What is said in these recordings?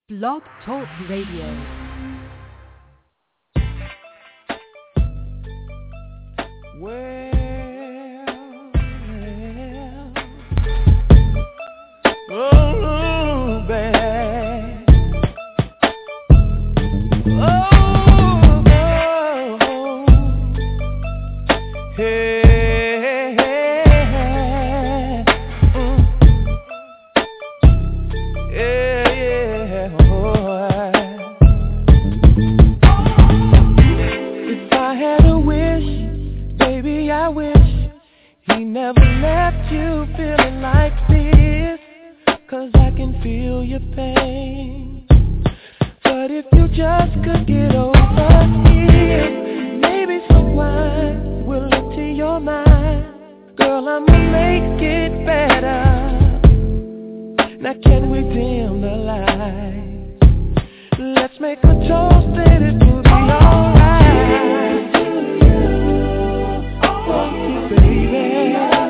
Blog Talk Radio. Oh, babe. Oh, hey, yeah. If I had a wish, baby, I wish he never left you feeling like this. 'Cause I can feel your pain. But if you just could get over it, maybe some wine will empty your mind. Girl, I'ma make it better. Now can we dim the light? Let's make a toast that it will be alright. Oh, baby.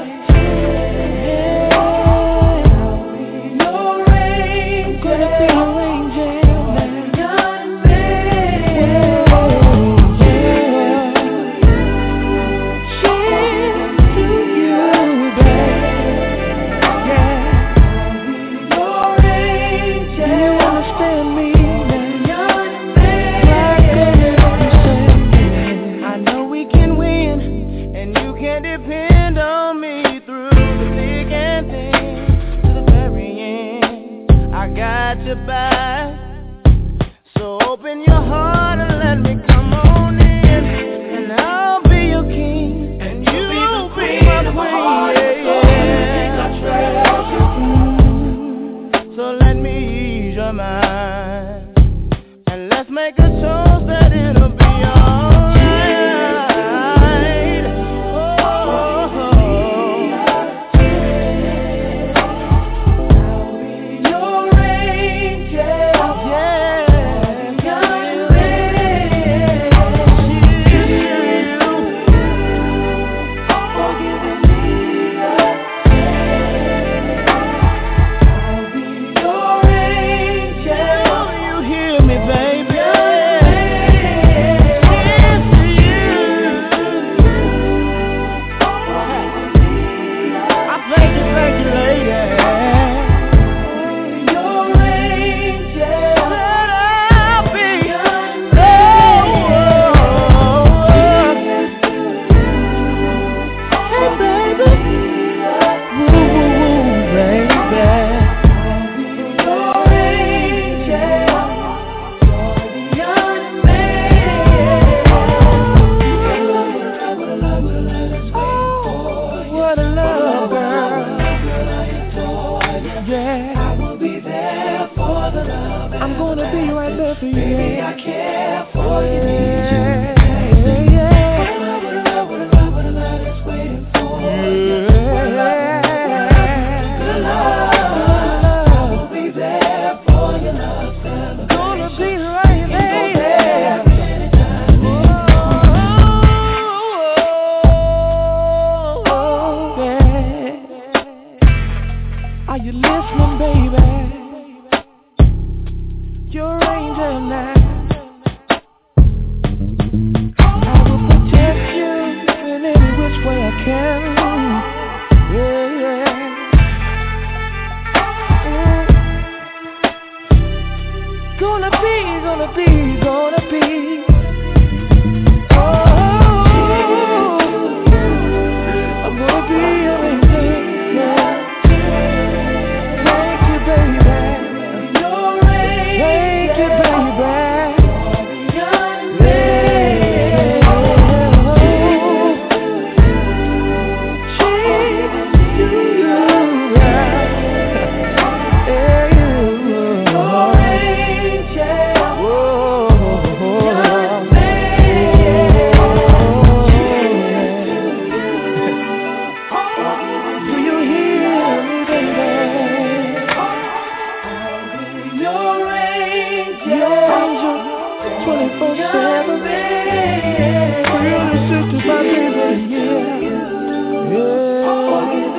So open your heart and let me come on in, and I'll be your king, and you'll be my queen. So let me ease your mind, and let's make a toast that it'll be alright.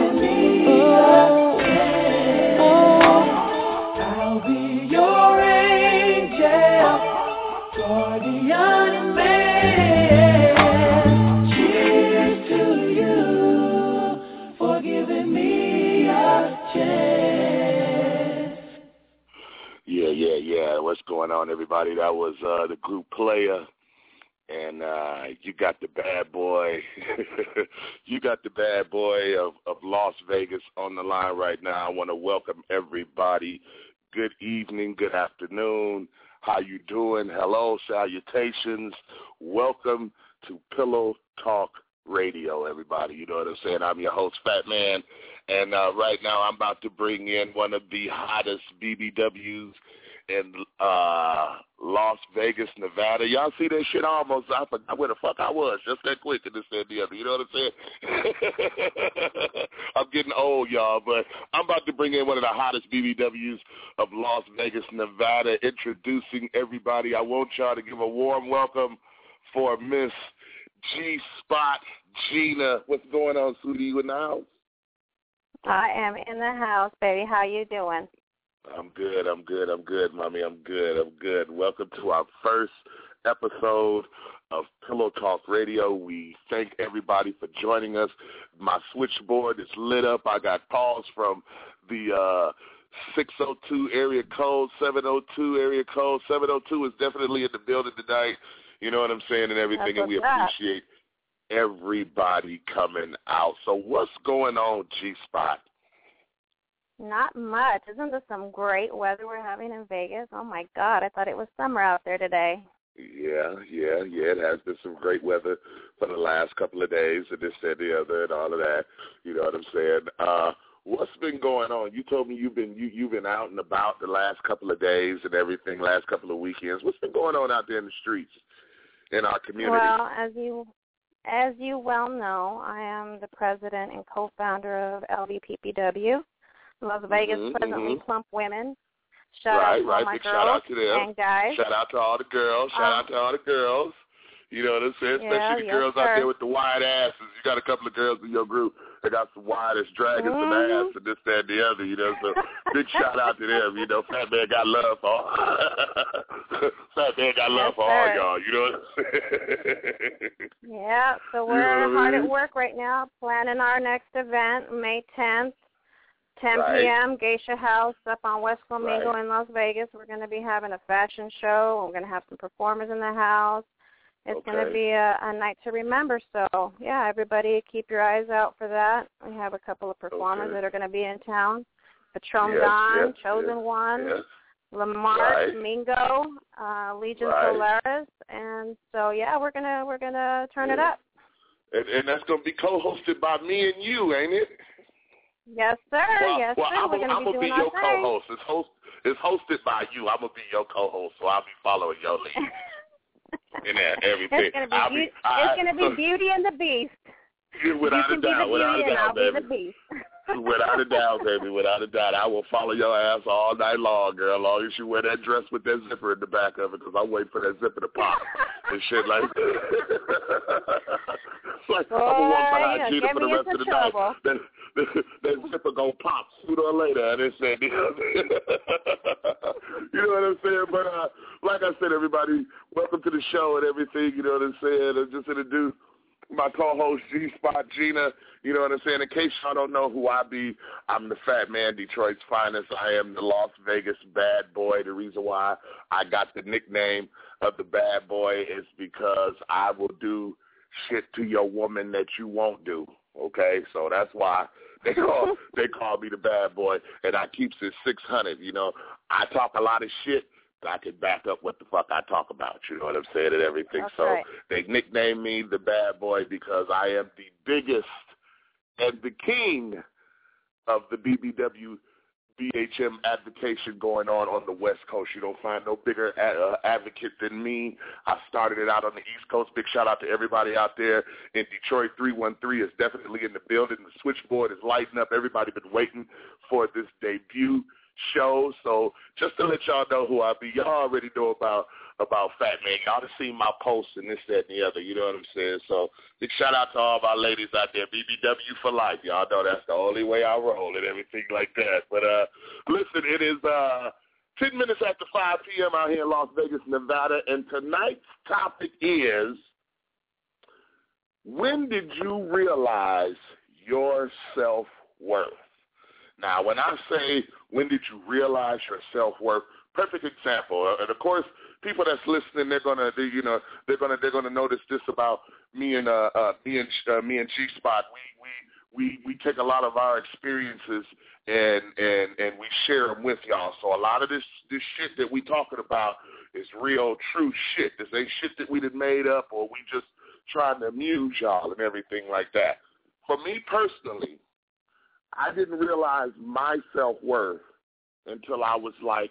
I'll be your angel. Yeah. What's going on, everybody? That was the group Player, and you got the bad boy. You got the bad boy of Las Vegas on the line right now. I want to welcome everybody. Good evening, good afternoon. How you doing? Hello, salutations. Welcome to Pillow Talk Radio, everybody. You know what I'm saying? I'm your host, Fat Man, and right now I'm about to bring in one of the hottest BBWs in Las Vegas, Nevada. Y'all see that shit? I forgot where the fuck I was just that quick and this and the other. You know what I'm saying? I'm getting old, y'all, but I'm about to bring in one of the hottest BBWs of Las Vegas, Nevada. Introducing everybody. I want y'all to give a warm welcome for Miss G-Spot Gina. What's going on, sweetie? You in the house? I am in the house, baby. How you doing? I'm good, mommy. I'm good. Welcome to our first episode of Pillow Talk Radio. We thank everybody for joining us. My switchboard is lit up. I got calls from the 602 area code, 702 area code. 702 is definitely in the building tonight. You know what I'm saying, and everything, and we appreciate everybody coming out. So what's going on, G-Spot? Not much. Isn't this some great weather we're having in Vegas? Oh, my God. I thought it was summer out there today. Yeah. It has been some great weather for the last couple of days and this and the other and all of that. You know what I'm saying? What's been going on? You told me you've been out and about the last couple of days and everything, last couple of weekends. What's been going on out there in the streets in our community? Well, as you well know, I am the president and co-founder of LVPPW. Las Vegas Presently Plump Women. Shout out to all my Big girls shout out to them. and guys. Shout out to all the girls. You know what I'm saying? Especially the girls out there with the wide asses. You got a couple of girls in your group that got some wide ass dragging some ass and this, that, and the other. You know, so big shout out to them. You know, Fat Man got love for all. Fat Man got love for all y'all. You know what I'm saying? Yeah. So we're hard at work right now, planning our next event, May 10th. 10 p.m., Geisha House up on West Flamingo in Las Vegas. We're going to be having a fashion show. We're going to have some performers in the house. It's going to be a night to remember. So, yeah, everybody keep your eyes out for that. We have a couple of performers that are going to be in town. Patron Don, Chosen One, Lamar, Mingo, Legion Solaris. And so, yeah, we're gonna turn it up. And that's going to be co-hosted by me and you, ain't it? Yes, sir. Yes, sir. I'm going to be your co-host. It's hosted by you. I'm going to be your co-host, so I'll be following your lead. And everything. It's going to be Beauty and the Beast. Without a doubt, baby. Without a doubt, baby. Without a doubt. I will follow your ass all night long, girl, as long as you wear that dress with that zipper in the back of it, because I'm waiting for that zipper to pop and shit like that. It's like, I'm going to walk behind Gina for the rest of the night. That zipper going to pop sooner or later. And it's saying, you know what I'm saying? But like I said, everybody, welcome to the show and everything. You know what I'm saying? I just introduced my co-host, G-Spot Gina. You know what I'm saying? In case y'all don't know who I be, I'm the Fat Man, Detroit's finest. I am the Las Vegas bad boy. The reason why I got the nickname of the bad boy is because I will do shit to your woman that you won't do. Okay? So that's why they call me the bad boy, and I keeps it 600. You know, I talk a lot of shit, but I can back up what the fuck I talk about. You know what I'm saying, and everything. That's so right. They nicknamed me the bad boy because I am the biggest and the king of the BBW BHM advocation going on the West Coast. You don't find no bigger advocate than me. I started it out on the East Coast. Big shout out to everybody out there in Detroit. 313 is definitely in the building. The switchboard is lighting up. Everybody been waiting for this debut show. So just to let y'all know who I be, y'all already know about Fat Man. Y'all have seen my posts and this, that, and the other. You know what I'm saying? So big shout out to all of our ladies out there. BBW for life. Y'all know that's the only way I roll and everything like that. But listen, it is 10 minutes after 5 p.m. out here in Las Vegas, Nevada, and tonight's topic is, when did you realize your self-worth? Now, when I say when did you realize your self-worth, perfect example. And of course, people that's listening, they're gonna notice this about me and G Spot. We take a lot of our experiences and we share them with y'all. So a lot of this shit that we talking about is real, true shit. This ain't shit that we done made up or we just trying to amuse y'all and everything like that. For me personally, I didn't realize my self-worth until I was like,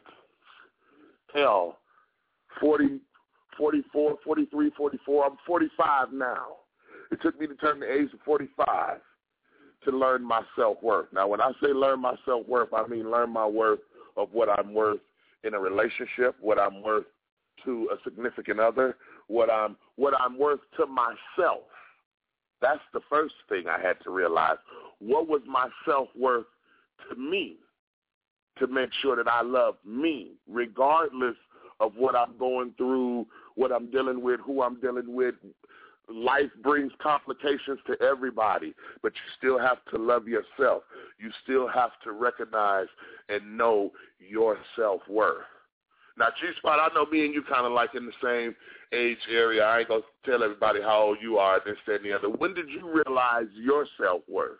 40, 44, 43, 44. I'm 45 now. It took me to turn the age of 45 to learn my self-worth. Now, when I say learn my self-worth, I mean learn my worth of what I'm worth in a relationship, what I'm worth to a significant other, what I'm worth to myself. That's the first thing I had to realize. What was my self-worth to me, to make sure that I love me, regardless of what I'm going through, what I'm dealing with, who I'm dealing with. Life brings complications to everybody, but you still have to love yourself. You still have to recognize and know your self-worth. Now, G-Spot, I know me and you kind of like in the same age area. I ain't going to tell everybody how old you are, this, that, and the other. When did you realize your self-worth?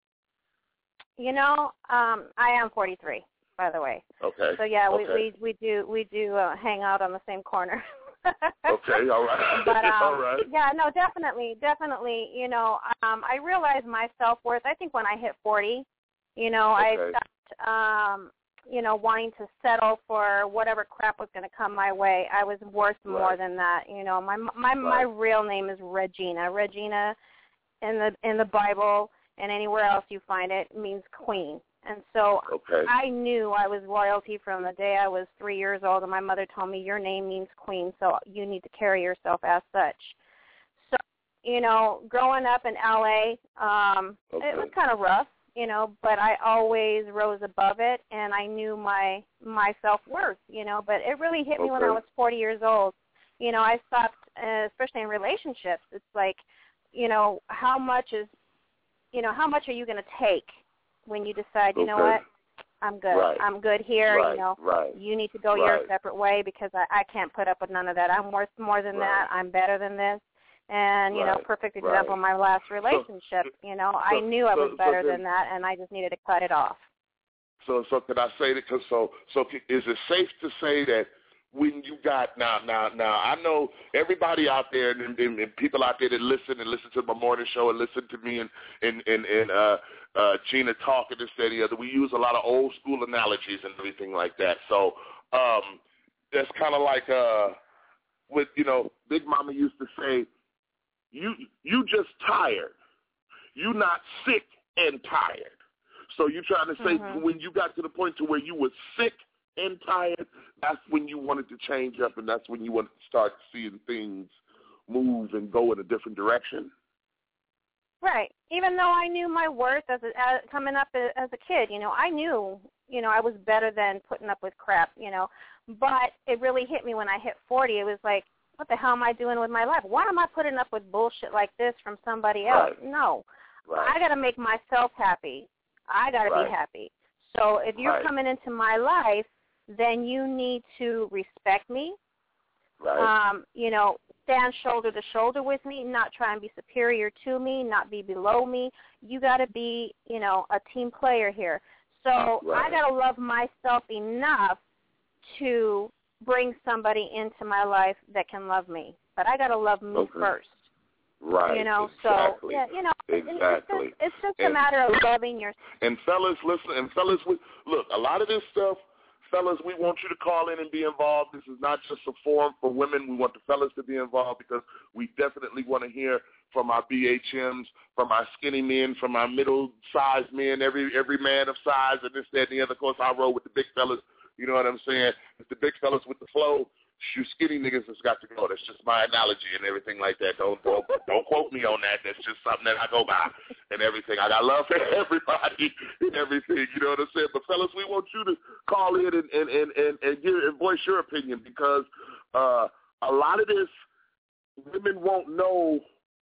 You know, I am 43, by the way. Okay. So, yeah, okay. we do hang out on the same corner. Okay, all right. But, all right. Yeah, no, definitely, you know, I realized my self-worth, I think when I hit 40, you know, okay. I stopped, you know, wanting to settle for whatever crap was going to come my way. I was worth more than that. You know, my real name is Regina. Regina in the Bible and anywhere else you find it means queen. And so I knew I was royalty from the day I was 3 years old, and my mother told me, your name means queen, so you need to carry yourself as such. So, you know, growing up in L.A., it was kind of rough, you know, but I always rose above it, and I knew my self-worth, you know, but it really hit me when I was 40 years old. You know, I stopped, especially in relationships. It's like, you know, how much are you going to take when you decide, you know what, I'm good. I'm good here. You know, you need to go your separate way because I can't put up with none of that. I'm worth more than that. I'm better than this. And, you know, perfect example, my last relationship, you know, I knew I was better than that, and I just needed to cut it off. So can I say that? So is it safe to say that when you got now I know everybody out there and people out there that listen to my morning show and listen to me and Gina talk and this, that, and the other. We use a lot of old school analogies and everything like that. So that's kind of like with, you know, Big Mama used to say, you just tired. You not sick and tired. So you trying to say when you got to the point to where you were sick and tired, that's when you wanted to change up, and that's when you wanted to start seeing things move and go in a different direction? Right. Even though I knew my worth coming up as a kid, you know, I knew, you know, I was better than putting up with crap, you know. But it really hit me when I hit 40. It was like, what the hell am I doing with my life? Why am I putting up with bullshit like this from somebody else? No. I got to make myself happy. I got to be happy. So if you're coming into my life, then you need to respect me, you know, stand shoulder to shoulder with me, not try and be superior to me, not be below me. You got to be, you know, a team player here. So I got to love myself enough to bring somebody into my life that can love me. But I got to love me first. Right. You know, exactly. so, yeah, you know, exactly. It's just a matter of loving yourself. And fellas, listen, look, a lot of this stuff, fellas, we want you to call in and be involved. This is not just a forum for women. We want the fellas to be involved because we definitely want to hear from our BHMs, from our skinny men, from our middle-sized men, every man of size, and this, that, and the other. Of course, I roll with the big fellas. You know what I'm saying? It's the big fellas with the flow. You skinny niggas has got to go. That's just my analogy and everything like that. Don't quote me on that. That's just something that I go by and everything. I got love for everybody and everything. You know what I'm saying? But fellas, we want you to call in and voice your opinion because a lot of this, women won't know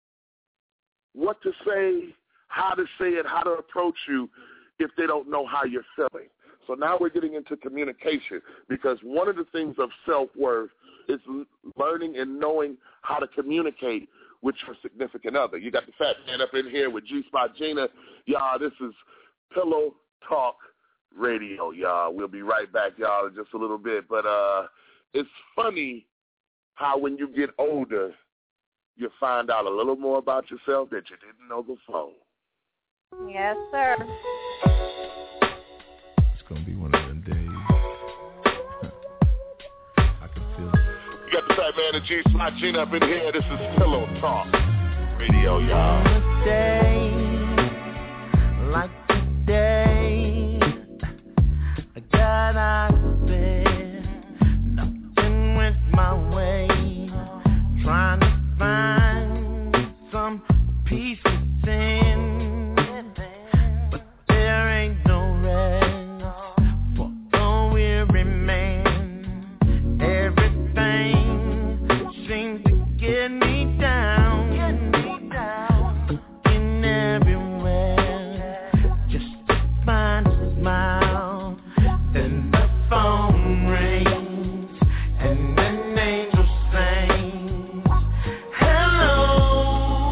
what to say, how to say it, how to approach you if they don't know how you're feeling. So now we're getting into communication, because one of the things of self-worth is learning and knowing how to communicate with your significant other. You got the fat man up in here with G-Spot Gina. Y'all, this is Pillow Talk Radio, y'all. We'll be right back, y'all, in just a little bit. But it's funny how when you get older, you find out a little more about yourself that you didn't know before. Yes, sir. It's going to be one of them days. I can feel it. You got the fat man and G-Spot Gina up in here. This is Pillow Talk Radio, y'all. Like today, I got out of bed, nothing went my way, trying to find some peace within, but there ain't no rest for a weary man. Everything seems to get me down, looking everywhere just to find a smile. Then the phone rings and an angel sings, hello,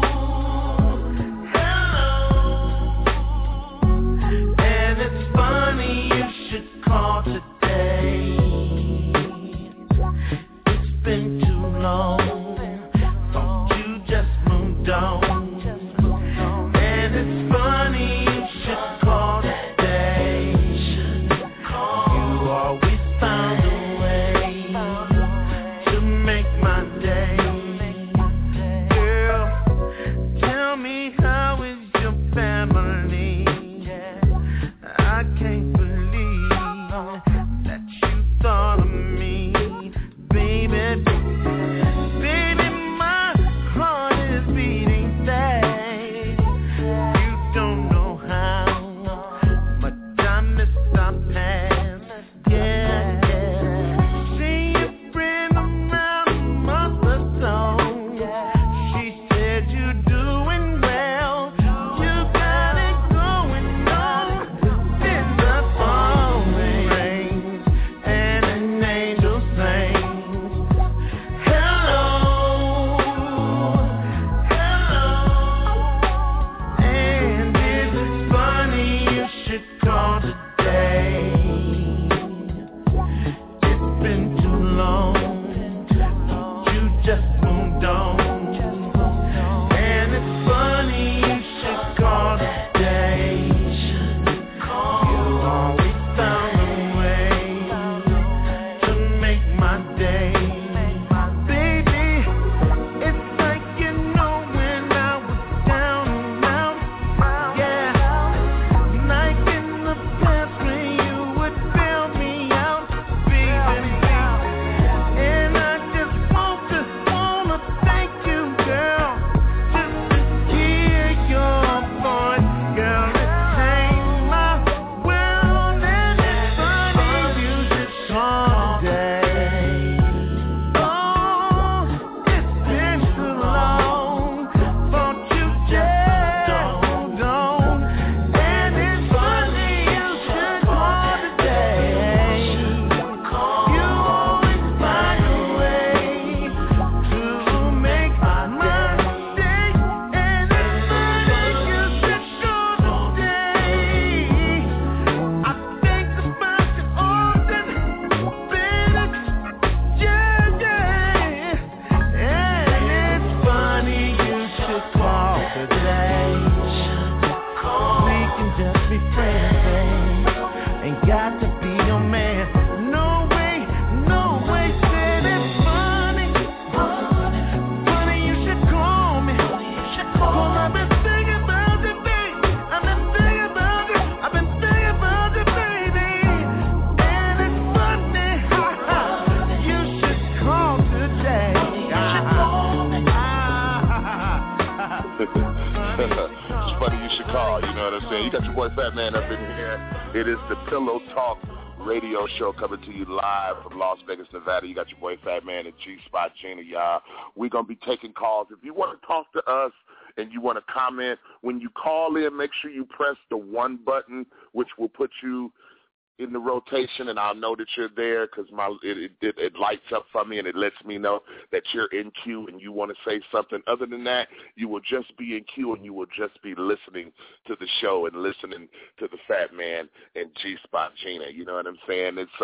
hello. And it's funny you should call today. It's been too long, thought you just moved on. And it's funny you should call today. You always found a way to make my day. Girl, tell me, how is your family? I can't believe that you thought of me, baby. Baby, my heart is beating fast. You don't know how much I miss our past. Yeah, yeah. See your friend around a month or so. She said you're doing well. You got it going on. Then the phone rings and an angel sings, hello, hello. And it's funny you should call today. It's been too long, you just moved on. And it's funny you should call today. You always found a way to make my day. Baby, it's like you know when I was down and out. Yeah, like in the past when you would bail me out, baby. And I just wanna thank you, girl, just to hear your voice, girl. It changed my world, and it's funny you should call today. Oh, it's been too long, thought you just moved on. And it's funny you should call today. You always find a way to make my day. And it's funny you should call today. I think about you often, baby. Yeah, yeah. And it's funny you should call today. We can just be friends, babe. Ain't got to be your man. No way, said it's funny. Funny you should call me. 'Cause I've been thinking about you, babe. I've been thinking about you, baby. And it's funny, you should call today. It's funny you should call, you know what I'm saying? You got your boy Fat Man up in here. It is the Pillow Talk Radio Show coming to you live from Las Vegas, Nevada. You got your boy Fat Man and G-Spot Gina, y'all. We're going to be taking calls. If you want to talk to us and you want to comment, when you call in, make sure you press the 1 button, which will put you in the rotation, and I'll know that you're there because it lights up for me and it lets me know that you're in queue and you want to say something. Other than that, you will just be in queue and you will just be listening to the show and listening to the Fat Man and G-Spot Gina. You know what I'm saying? It's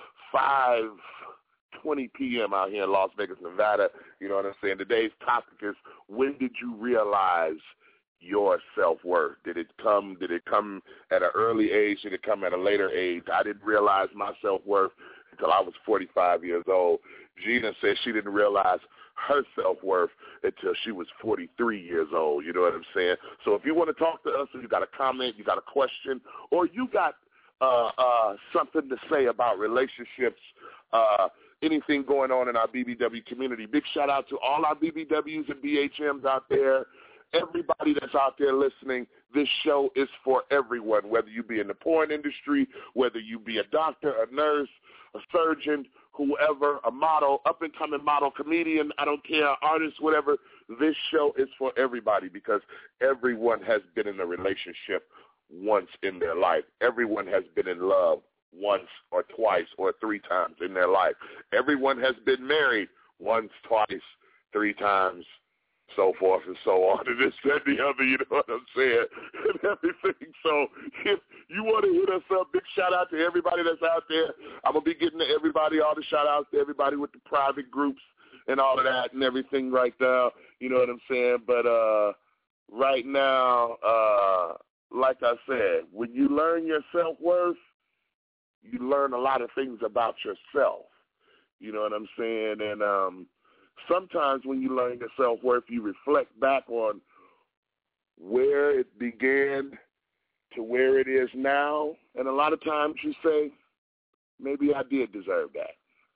5:20 p.m. out here in Las Vegas, Nevada. You know what I'm saying? Today's topic is, when did you realize your self-worth? Did it come at an early age? Did it come at a later age? I didn't realize my self-worth until I was 45 years old. Gina said she didn't realize her self-worth until she was 43 years old. You know what I'm saying? So if you want to talk to us, or you got a comment, you got a question, or you got something to say about relationships, anything going on in our BBW community, big shout out to all our BBWs and BHMs out there. Everybody that's out there listening, this show is for everyone, whether you be in the porn industry, whether you be a doctor, a nurse, a surgeon, whoever, a model, up-and-coming model, comedian, I don't care, artist, whatever. This show is for everybody because everyone has been in a relationship once in their life. Everyone has been in love once or twice or 3 times in their life. Everyone has been married once, twice, 3 times, so forth and so on, and this, that, and the other, you know what I'm saying, and everything. So if you want to hit us up, big shout-out to everybody that's out there. I'm going to be getting to everybody, all the shout-outs to everybody with the private groups and all of that and everything right now, you know what I'm saying. But right now, like I said, when you learn your self-worth, you learn a lot of things about yourself, you know what I'm saying, and sometimes when you learn your self-worth, you reflect back on where it began to where it is now. And a lot of times you say, maybe I did deserve that.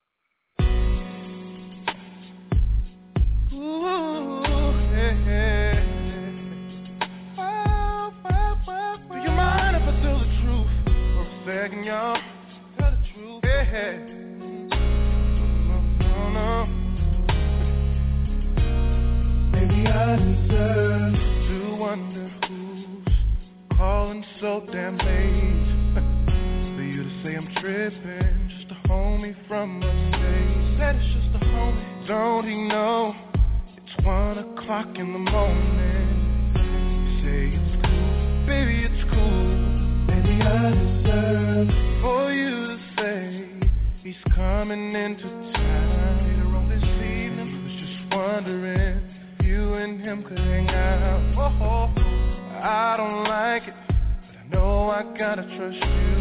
Ooh, yeah. Do you mind if I tell the truth for a second, y'all? Tell the truth, yeah. No. Maybe I deserve to wonder who's calling so damn late for you to say I'm tripping. Just a homie from upstate. Said it's just a homie. Don't he know it's 1 o'clock in the morning? You say it's cool, baby, it's cool. Maybe I deserve for you to say he's coming into town later on this evening. He was just wondering you and him could hang out. Oh, I don't like it, but I know I gotta trust you.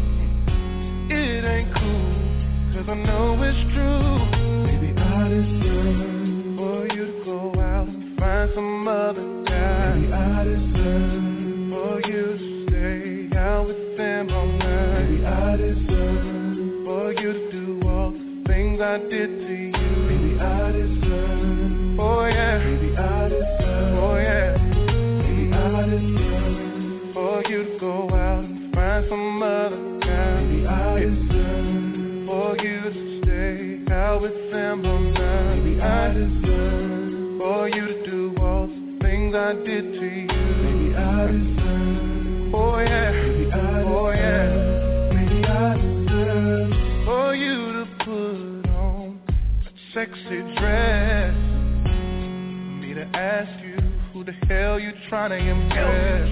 It ain't cool, cause I know it's true. Maybe I deserve for you to go out and find some other guy. Maybe I deserve for you to stay out with them all night. Maybe I deserve for you to do all the things I did to you. Maybe I deserve, oh yeah, maybe I deserve, oh yeah, maybe I deserve for you to go out and find some other guy. Maybe I deserve for you to stay out with them all night. Maybe I deserve for you to do all the things I did to you. Maybe I deserve, oh yeah, maybe I deserve, oh yeah, maybe I deserve for you to put on that sexy dress, for me to ask you who the hell you trying to impress,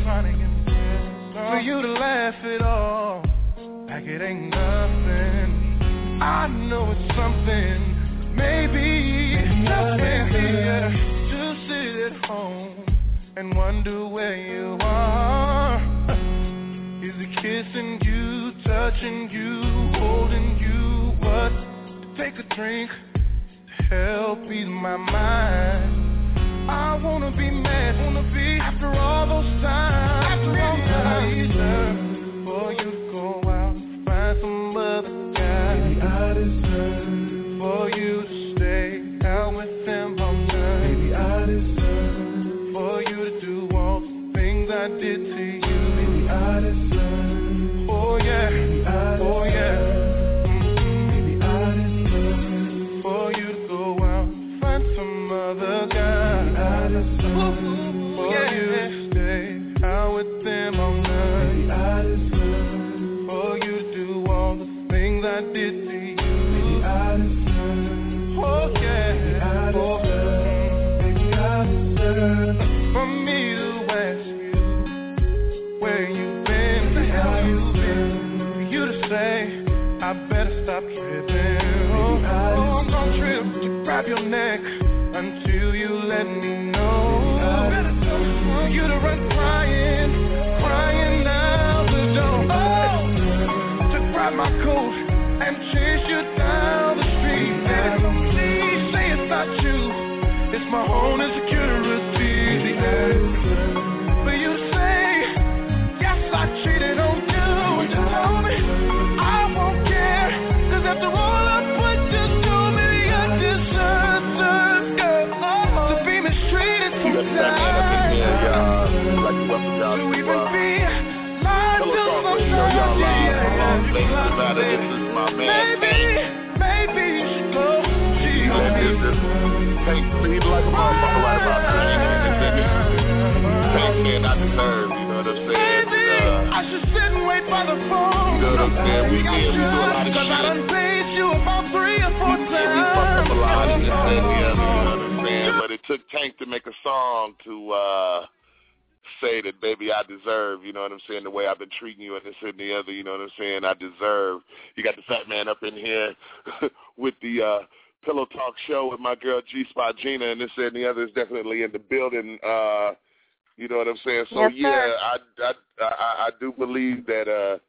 for you to laugh it off like it ain't nothing. I know it's something, but maybe, just maybe, to sit at home and wonder where you are. Is it kissing you, touching you, holding you? What? To take a drink to help ease my mind. I wanna be mad, after all those times. After all I deserve for you to go out and find some other guy. Maybe I deserve for you to stay out with them all night. Maybe I deserve for you to do all the things I did to you. Maybe I deserve, oh yeah, maybe I deserve, oh yeah, maybe I deserve for you to go out and find some other guy. Maybe I deserve for you to stay out with them all night. Maybe I grab your neck until you let me know. For you to run crying out the door. To grab my coat and chase you down the street. And please say it's not you, it's my own insecurity. But you say, yes, I cheated on you. You told me I won't care, 'cause after all I put you through, maybe I deserve, girl, to be mistreated sometimes. To even be lied to sometimes. Maybe you should go cheat on me. He's like a motherfucker right about there. Man, I deserve, you know what I'm saying? Maybe I should sit and wait by the phone. You know what I'm saying? We do a lot of shit. 'Cause I done paid you about 3 or 4 times. We fucked up a lot and this and the other, you know what I'm saying? But it took Tank to make a song to say that, baby, I deserve, you know what I'm saying, the way I've been treating you and this and the other, you know what I'm saying? I deserve. You got the fat man up in here with the Pillow Talk show with my girl G-Spot Gina, and this and the other is definitely in the building. You know what I'm saying? So yes, yeah, I do believe that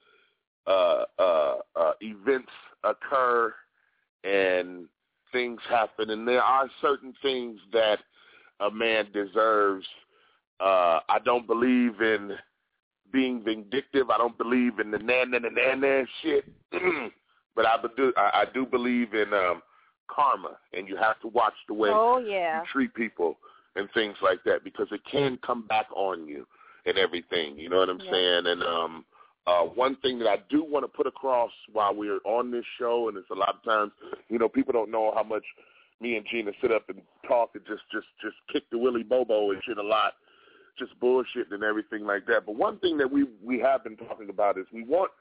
events occur and things happen, and there are certain things that a man deserves. I don't believe in being vindictive. I don't believe in the na shit. But I do believe in karma, and you have to watch the way you treat people and things like that, because it can come back on you and everything. You know what I'm saying? And one thing that I do want to put across while we're on this show, and it's a lot of times, you know, people don't know how much me and Gina sit up and talk and just kick the Willy Bobo and shit a lot, just bullshit and everything like that. But one thing that we have been talking about is we want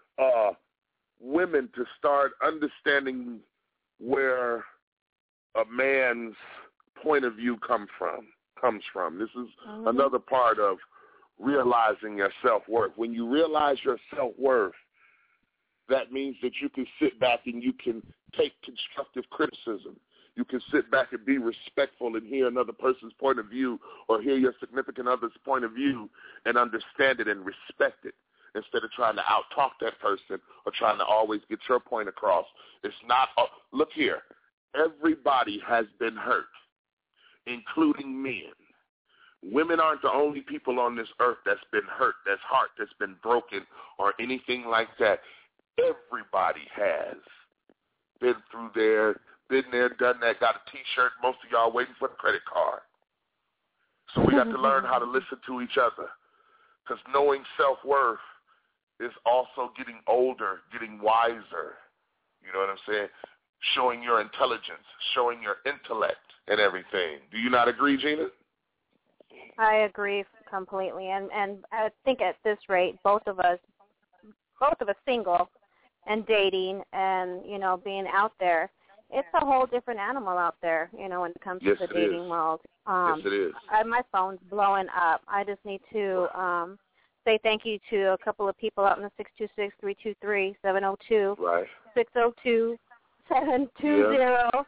women to start understanding where a man's point of view comes from. This is another part of realizing your self-worth. When you realize your self-worth, that means that you can sit back and you can take constructive criticism. You can sit back and be respectful and hear another person's point of view, or hear your significant other's point of view and understand it and respect it, instead of trying to out-talk that person or trying to always get your point across. It's not, look here, everybody has been hurt, including men. Women aren't the only people on this earth that's been hurt, that's heart that's been broken or anything like that. Everybody has been through there, been there, done that, got a T-shirt, most of y'all waiting for the credit card. So we got to learn how to listen to each other, because knowing self-worth is also getting older, getting wiser, you know what I'm saying, showing your intelligence, showing your intellect and everything. Do you not agree, Gina? I agree completely, and I think at this rate, both of us single and dating and, you know, being out there, it's a whole different animal out there, you know, when it comes to the dating world. Yes, it is. My phone's blowing up. I just need to say thank you to a couple of people out in the 626-323-702, right. 602-720.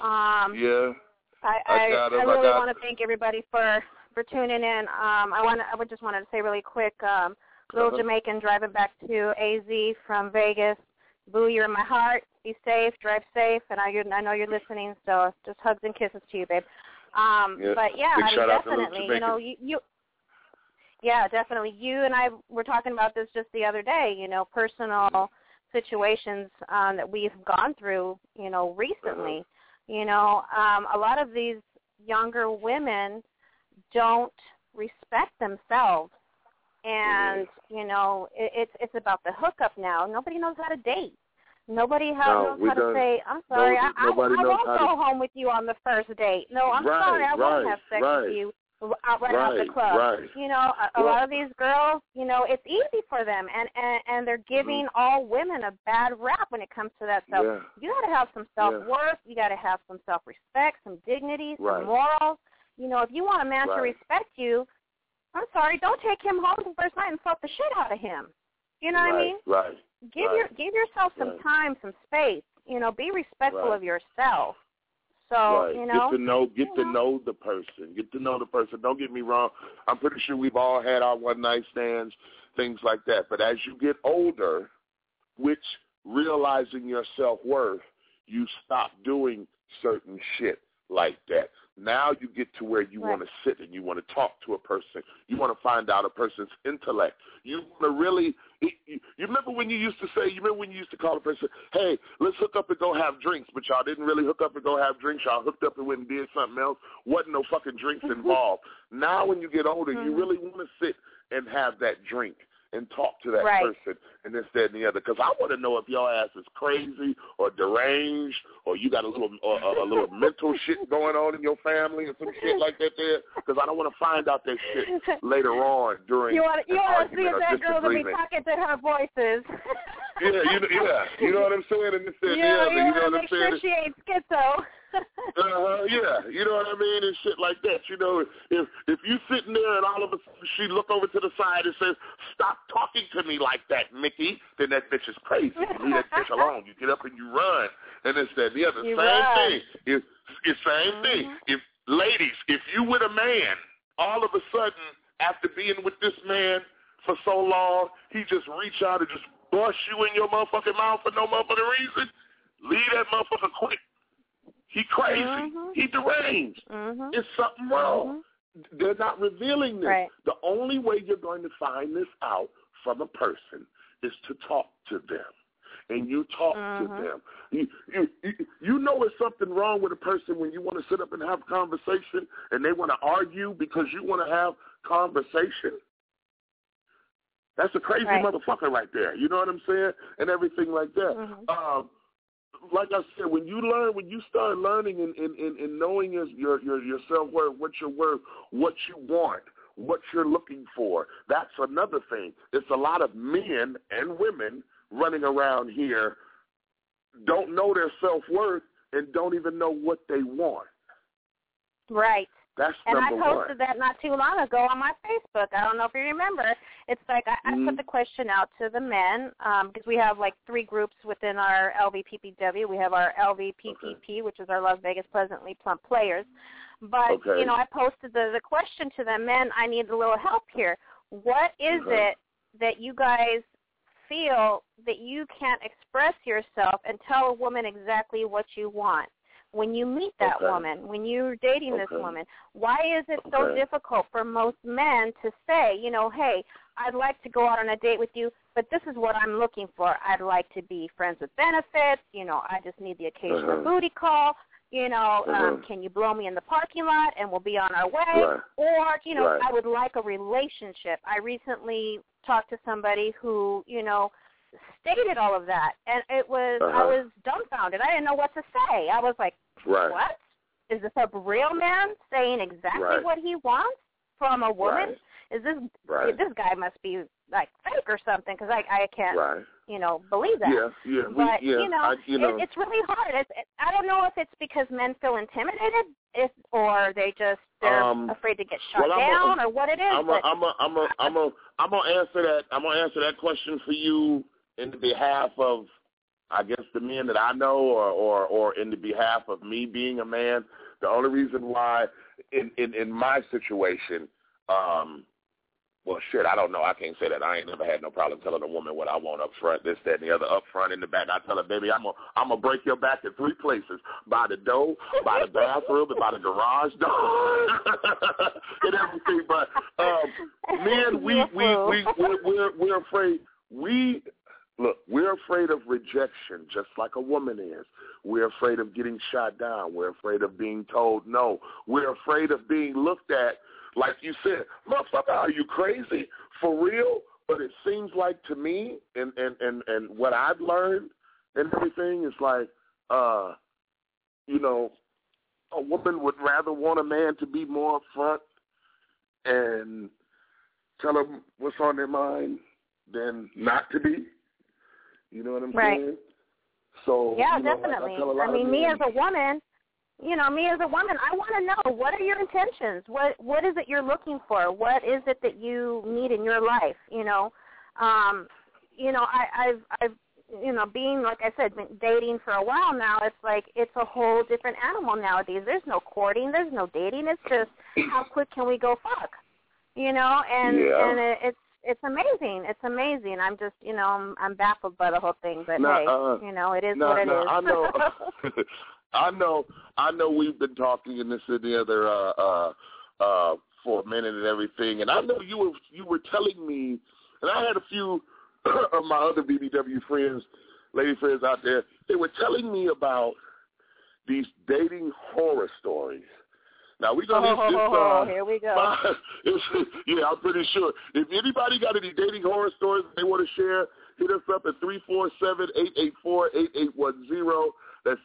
I really want to thank everybody for tuning in. I just wanted to say really quick, little Jamaican driving back to AZ from Vegas. Boo, you're in my heart. Be safe, drive safe, and I know you're listening, so just hugs and kisses to you, babe. But yeah, definitely, you know, definitely. You and I were talking about this just the other day, you know, personal situations that we've gone through, you know, recently. You know, a lot of these younger women don't respect themselves. And, you know, it's about the hookup now. Nobody knows how to date. Nobody knows how to say, I'm sorry, I won't go home with you on the first date. No, I'm sorry, I won't have sex with you right out the club. You know, a lot of these girls, you know, it's easy for them, and they're giving all women a bad rap when it comes to that stuff. You got to have some self-worth. You got to have some self-respect, some dignity, some morals. You know, if you want a man to respect you, I'm sorry, don't take him home the first night and fuck the shit out of him. You know what I mean? Give yourself some time, some space. You know, be respectful of yourself. So, you know. Get to know the person. Get to know the person. Don't get me wrong. I'm pretty sure we've all had our one-night stands, things like that. But as you get older, which realizing your self-worth, you stop doing certain shit like that. Now you get to where you want to sit and you want to talk to a person. You want to find out a person's intellect. You want to really you remember when you used to call a person, hey, let's hook up and go have drinks, but y'all didn't really hook up and go have drinks. Y'all hooked up and went and did something else. Wasn't no fucking drinks involved. Now when you get older, you really want to sit and have that drink and talk to that person and this, that, and the other. Because I want to know if your ass is crazy or deranged or you got a little mental shit going on in your family or some shit like that there. Because I don't want to find out that shit later on during You want to see if that girl's going to be talking to her voices. You know what I'm saying? And this, that, and the other. You know what I'm saying? Make sure she ain't schizo. You know what I mean, and shit like that. You know, if you sitting there and all of a sudden she look over to the side and says, "Stop talking to me like that, Mickey," then that bitch is crazy. You leave that bitch alone. You get up and you run, and this, that, and the other. Same thing. It's same thing. If ladies, if you with a man, all of a sudden after being with this man for so long, he just reach out and just bust you in your motherfucking mouth for no motherfucking reason, leave that motherfucker quick. He crazy. He deranged. It's something wrong. They're not revealing this. Right. The only way you're going to find this out from a person is to talk to them. And you talk to them. You know there's something wrong with a person when you want to sit up and have a conversation and they want to argue because you want to have conversation. That's a crazy motherfucker right there. You know what I'm saying? And everything like that. Like I said, when you start learning and knowing your self-worth, what you're worth, what you want, what you're looking for, that's another thing. It's a lot of men and women running around here don't know their self-worth and don't even know what they want. Right. That's and number I posted that not too long ago on my Facebook. I don't know if you remember. It's like I put the question out to the men because we have like 3 groups within our LVPPW. We have our LVPPP, which is our Las Vegas Pleasantly Plump Players. But, you know, I posted the question to them, men, I need a little help here. What is it that you guys feel that you can't express yourself and tell a woman exactly what you want? When you meet that woman, when you're dating this woman, why is it so difficult for most men to say, you know, hey, I'd like to go out on a date with you, but this is what I'm looking for. I'd like to be friends with benefits. You know, I just need the occasional booty call. You know, can you blow me in the parking lot and we'll be on our way? Or, you know, I would like a relationship. I recently talked to somebody who, you know, stated all of that, and it was I was dumbfounded. I didn't know what to say. I was like, what? Is this a real man saying exactly what he wants from a woman? Is this this guy must be like fake or something? Because I can't you know believe that. But you know, it's really hard. I don't know if it's because men feel intimidated, or they're afraid to get shot down, or what it is. I'm gonna answer that. I'm gonna answer that question for you in the behalf of, I guess, the men that I know, or in the behalf of me being a man. The only reason why, in my situation, well, shit, I don't know. I can't say that. I ain't never had no problem telling a woman what I want up front, this, that, and the other, up front, in the back. I tell her, baby, I'm gonna break your back in 3 places: by the door, by the bathroom, and by the garage door, and everything. But men, we're afraid. We're afraid of rejection, just like a woman is. We're afraid of getting shot down. We're afraid of being told no. We're afraid of being looked at, like you said, motherfucker, are you crazy? For real? But it seems like to me, and what I've learned and everything is like, you know, a woman would rather want a man to be more upfront and tell them what's on their mind than not to be. You know what I'm saying? So yeah, you know, definitely. I mean, me as a woman, I want to know, what are your intentions? What is it you're looking for? What is it that you need in your life? You know, I've being, like I said, been dating for a while now, it's like it's a whole different animal nowadays. There's no courting, there's no dating. It's just how quick can we go fuck, and it's amazing. It's amazing. I'm just, I'm baffled by the whole thing, but it is what it is. I know we've been talking and this and the other for a minute and everything, and I know you were telling me, and I had a few of my other BBW friends, lady friends out there, they were telling me about these dating horror stories. Now we're gonna here we go. Yeah, I'm pretty sure. If anybody got any dating horror stories they want to share, hit us up at 347-884-8810. That's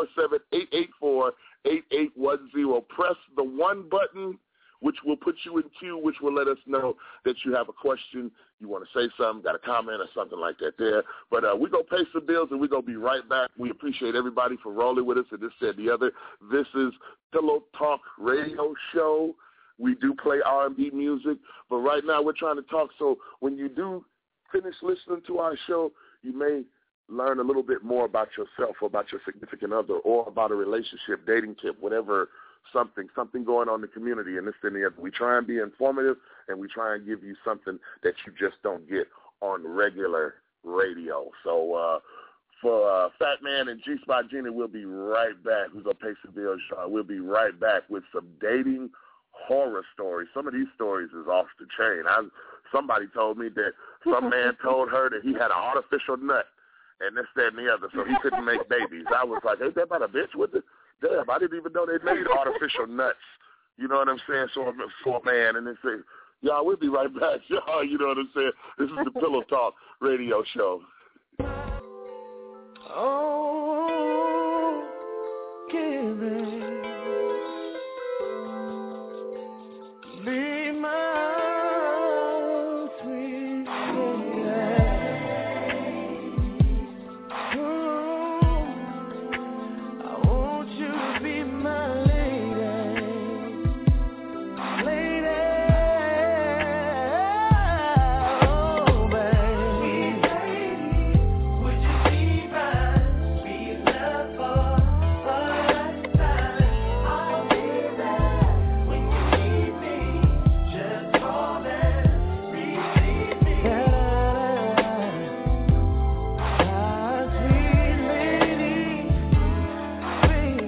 347-884-8810. Press the 1 button, which will put you in queue, which will let us know that you have a question, you want to say something, got a comment or something like that there. But we're going to pay some bills, and we're going to be right back. We appreciate everybody for rolling with us and this and the other. This is Pillow Talk Radio Show. We do play R&B music, but right now we're trying to talk. So when you do finish listening to our show, you may learn a little bit more about yourself or about your significant other or about a relationship, dating tip, whatever, something going on in the community and this and the other. We try and be informative, and we try and give you something that you just don't get on regular radio. So for Fat Man and G-Spot Gina, we'll be right back. We're going to pay some bills. We'll be right back with some dating horror stories. Some of these stories is off the chain. Somebody told me that some man told her that he had an artificial nut and this, that, and the other, so he couldn't make babies. I was like, ain't that about a bitch with it? Damn, I didn't even know they made artificial nuts. You know what I'm saying? So for a man, and they say, y'all, we'll be right back. Y'all, you know what I'm saying? This is the Pillow Talk Radio Show. Oh, give it. Be my sweet I want you to be my lady. Oh, baby. Would you be mine? Sweet love for a lifetime. I'll be there when you need me. Just call and receive me. Our sweet lady, sweet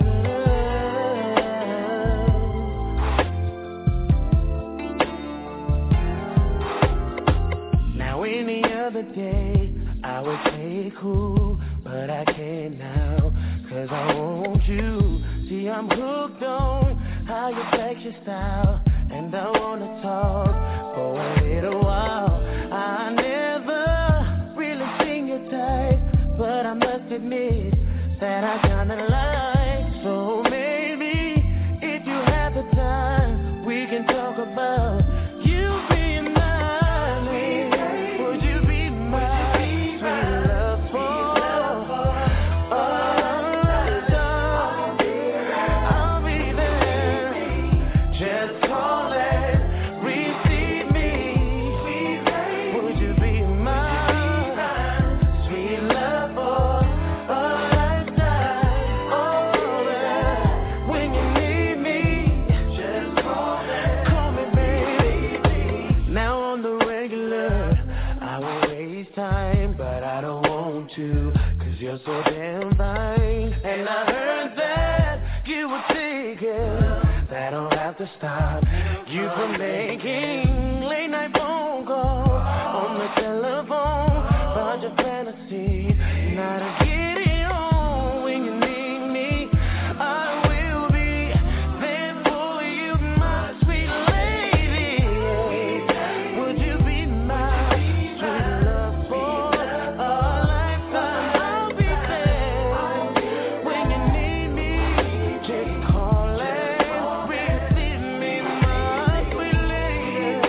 love. Now any other day I would say cool, but I can't now, 'cause I want you. See, I'm hooked on how you flex your style, and I wanna talk for a little while. I never really seen your type, but I must admit that I kinda like. So maybe if you have the time, we can talk about you being mine. Would you be my sweet love for a lifetime? I'll be there. Just call and receive me. Would you be my sweet love for a lifetime? Oh, yeah. When you need me, just call me, baby. Now on the regular, I won't waste time, but I don't want to, 'cause you're so damn fine. And I heard that you were taken. That don't have to stop you from making late night phone calls on the telephone about your fantasy. Now to get it on when you need me, I will be there for you, my sweet lady. Would you be my sweet love for a lifetime? I'll be there when you need me. Just call and receive me, my sweet lady.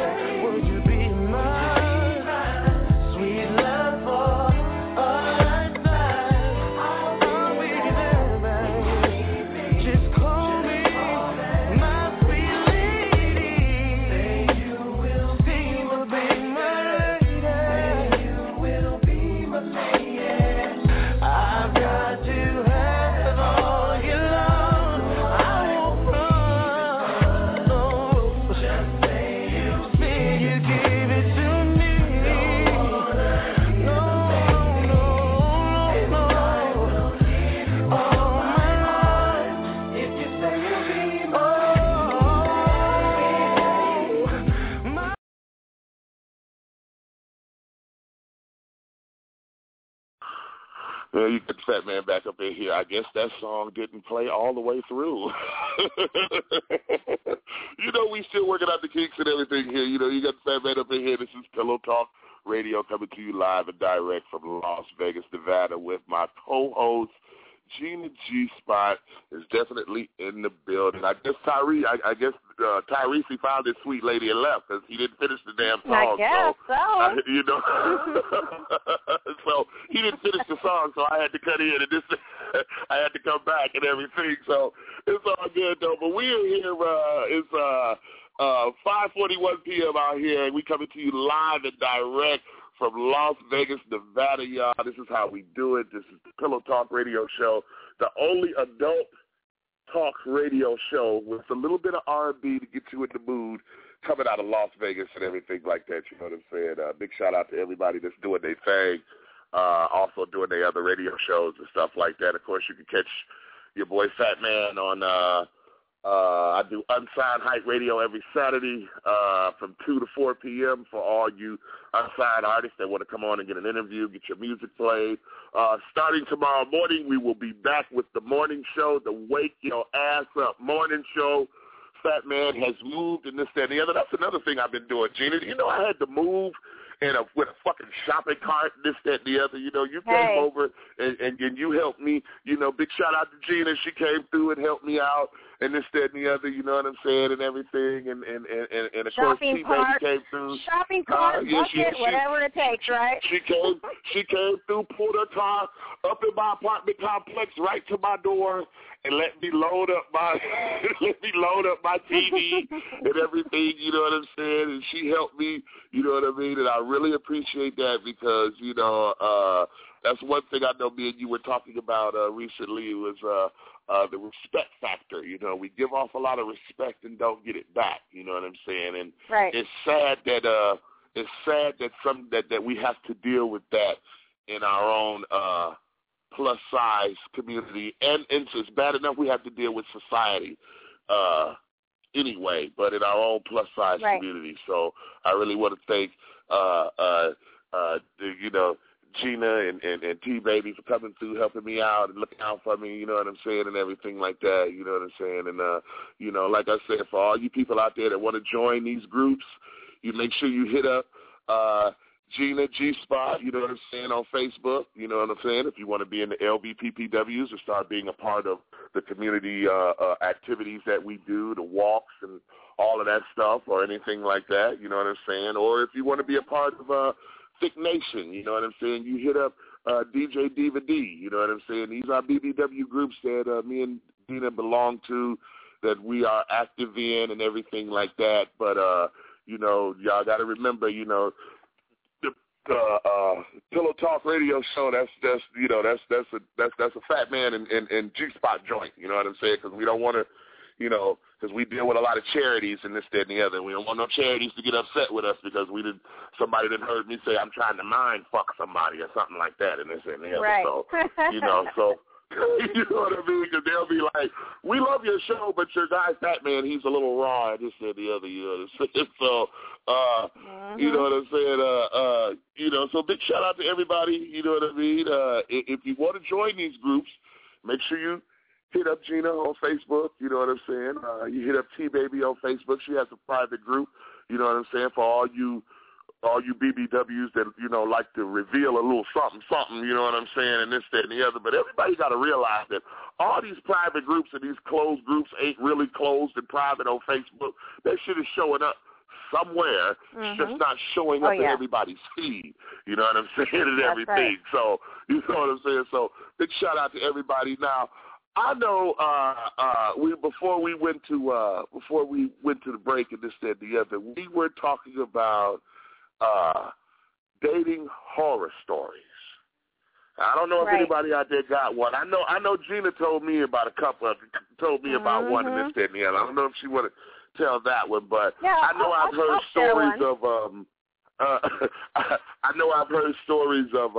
Well, you get Fat Man back up in here. I guess that song didn't play all the way through. We still working out the kinks and everything here. You got Fat Man up in here. This is Pillow Talk Radio coming to you live and direct from Las Vegas, Nevada with my co-host, Gina G-Spot is definitely in the building. I guess Tyrese he found his sweet lady and left because he didn't finish the damn song. I guess so. So he didn't finish the song, so I had to cut in and I had to come back and everything. So it's all good though. But we are here. It's 5:41 p.m. out here, and we coming to you live and direct from Las Vegas, Nevada, y'all. This is how we do it. This is the Pillow Talk Radio Show, the only adult talk radio show with a little bit of R&B to get you in the mood, coming out of Las Vegas and everything like that. You know what I'm saying? Big shout out to everybody that's doing their thing, also doing their other radio shows and stuff like that. Of course, you can catch your boy Fat Man on I do Unsigned Hype Radio every Saturday from 2 to 4 p.m. for all you unsigned artists that want to come on and get an interview, get your music played. Starting tomorrow morning, we will be back with the morning show, the Wake Your Ass Up morning show. Fat Man has moved and this, that, and the other. That's another thing I've been doing, Gina. I had to move with a fucking shopping cart, this, that, and the other. You came over and you helped me. Big shout out to Gina. She came through and helped me out and this, that, and the other. You know what I'm saying, and everything. And of course, T-Baby came through. Shopping cart, bucket, whatever it takes, right? She came through, pulled her car up in my apartment complex right to my door and let me load up my TV and everything, you know what I'm saying? And she helped me, you know what I mean? And I really appreciate that because, that's one thing I know me and you were talking about recently was the respect factor. We give off a lot of respect and don't get it back, you know what I'm saying? And it's sad that that we have to deal with that in our own plus size community, and it's bad enough we have to deal with society anyway, but in our own plus size community. So I really want to thank Gina and T-Baby for coming through, helping me out and looking out for me, you know what I'm saying, and everything like that, you know what I'm saying. And like I said, for all you people out there that want to join these groups, you make sure you hit up Gina G-Spot, you know what I'm saying, on Facebook, you know what I'm saying, if you want to be in the LBPPWs or start being a part of the community activities that we do, the walks and all of that stuff or anything like that, you know what I'm saying, or if you want to be a part of Thick Nation, you know what I'm saying, you hit up DJ Diva D, you know what I'm saying. These are BBW groups that me and Dina belong to, that we are active in and everything like that, but, y'all got to remember, Pillow Talk Radio Show. That's a Fat Man and G-Spot joint. You know what I'm saying? Because we don't want to, because we deal with a lot of charities and this, that, and the other. We don't want no charities to get upset with us because somebody didn't heard me say I'm trying to mind fuck somebody or something like that and this, that, and the other. Right. So you know what I mean? Because they'll be like, we love your show, but your guy Fat Man, he's a little raw, this and the other. You know what I'm saying? So, you know what I'm saying? So big shout out to everybody. You know what I mean? If you want to join these groups, make sure you hit up Gina on Facebook. You know what I'm saying? You hit up T-Baby on Facebook. She has a private group. You know what I'm saying? For all you BBWs that, like to reveal a little something, you know what I'm saying, and this, that, and the other. But everybody got to realize that all these private groups and these closed groups ain't really closed and private on Facebook. That shit is showing up somewhere. It's just not showing up in everybody's feed. You know what I'm saying, and everything. Right. So, you know what I'm saying? So, big shout out to everybody. Now, I know before we went to the break and this, that, and the other, we were talking about dating horror stories. I don't know if anybody out there got one. I know Gina told me about a couple. About one and this, that, and the other. I don't know if she want to tell that one, but I know I've heard stories of I know I've heard stories of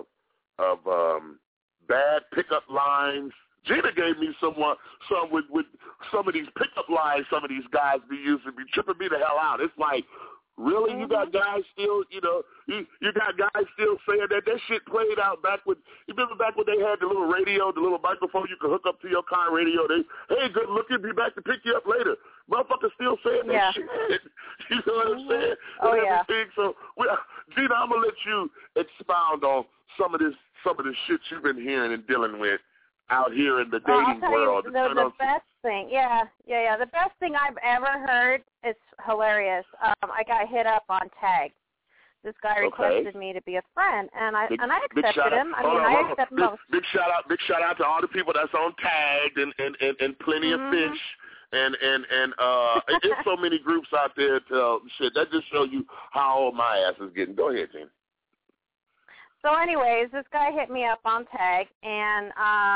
bad pickup lines. Gina gave me some with some of these pickup lines some of these guys be using, be tripping me the hell out. It's like, Really? You got guys still, you got guys still saying that shit played out back when, you remember back when they had the little radio, the little microphone you could hook up to your car radio? Hey, good looking, be back to pick you up later. Motherfuckers still saying that shit. You know what I'm saying? Oh, yeah. So, Gina, I'm going to let you expound on some of this shit you've been hearing and dealing with out here in the dating world. The best thing, the best thing I've ever heard is hilarious. I got hit up on Tag. This guy requested me to be a friend, and I accepted him. I accepted him. Big shout out to all the people that's on Tag and Plenty of Fish. And there's so many groups out there to shit. That just shows you how old my ass is getting. Go ahead, Gina. So anyways, this guy hit me up on Tag, and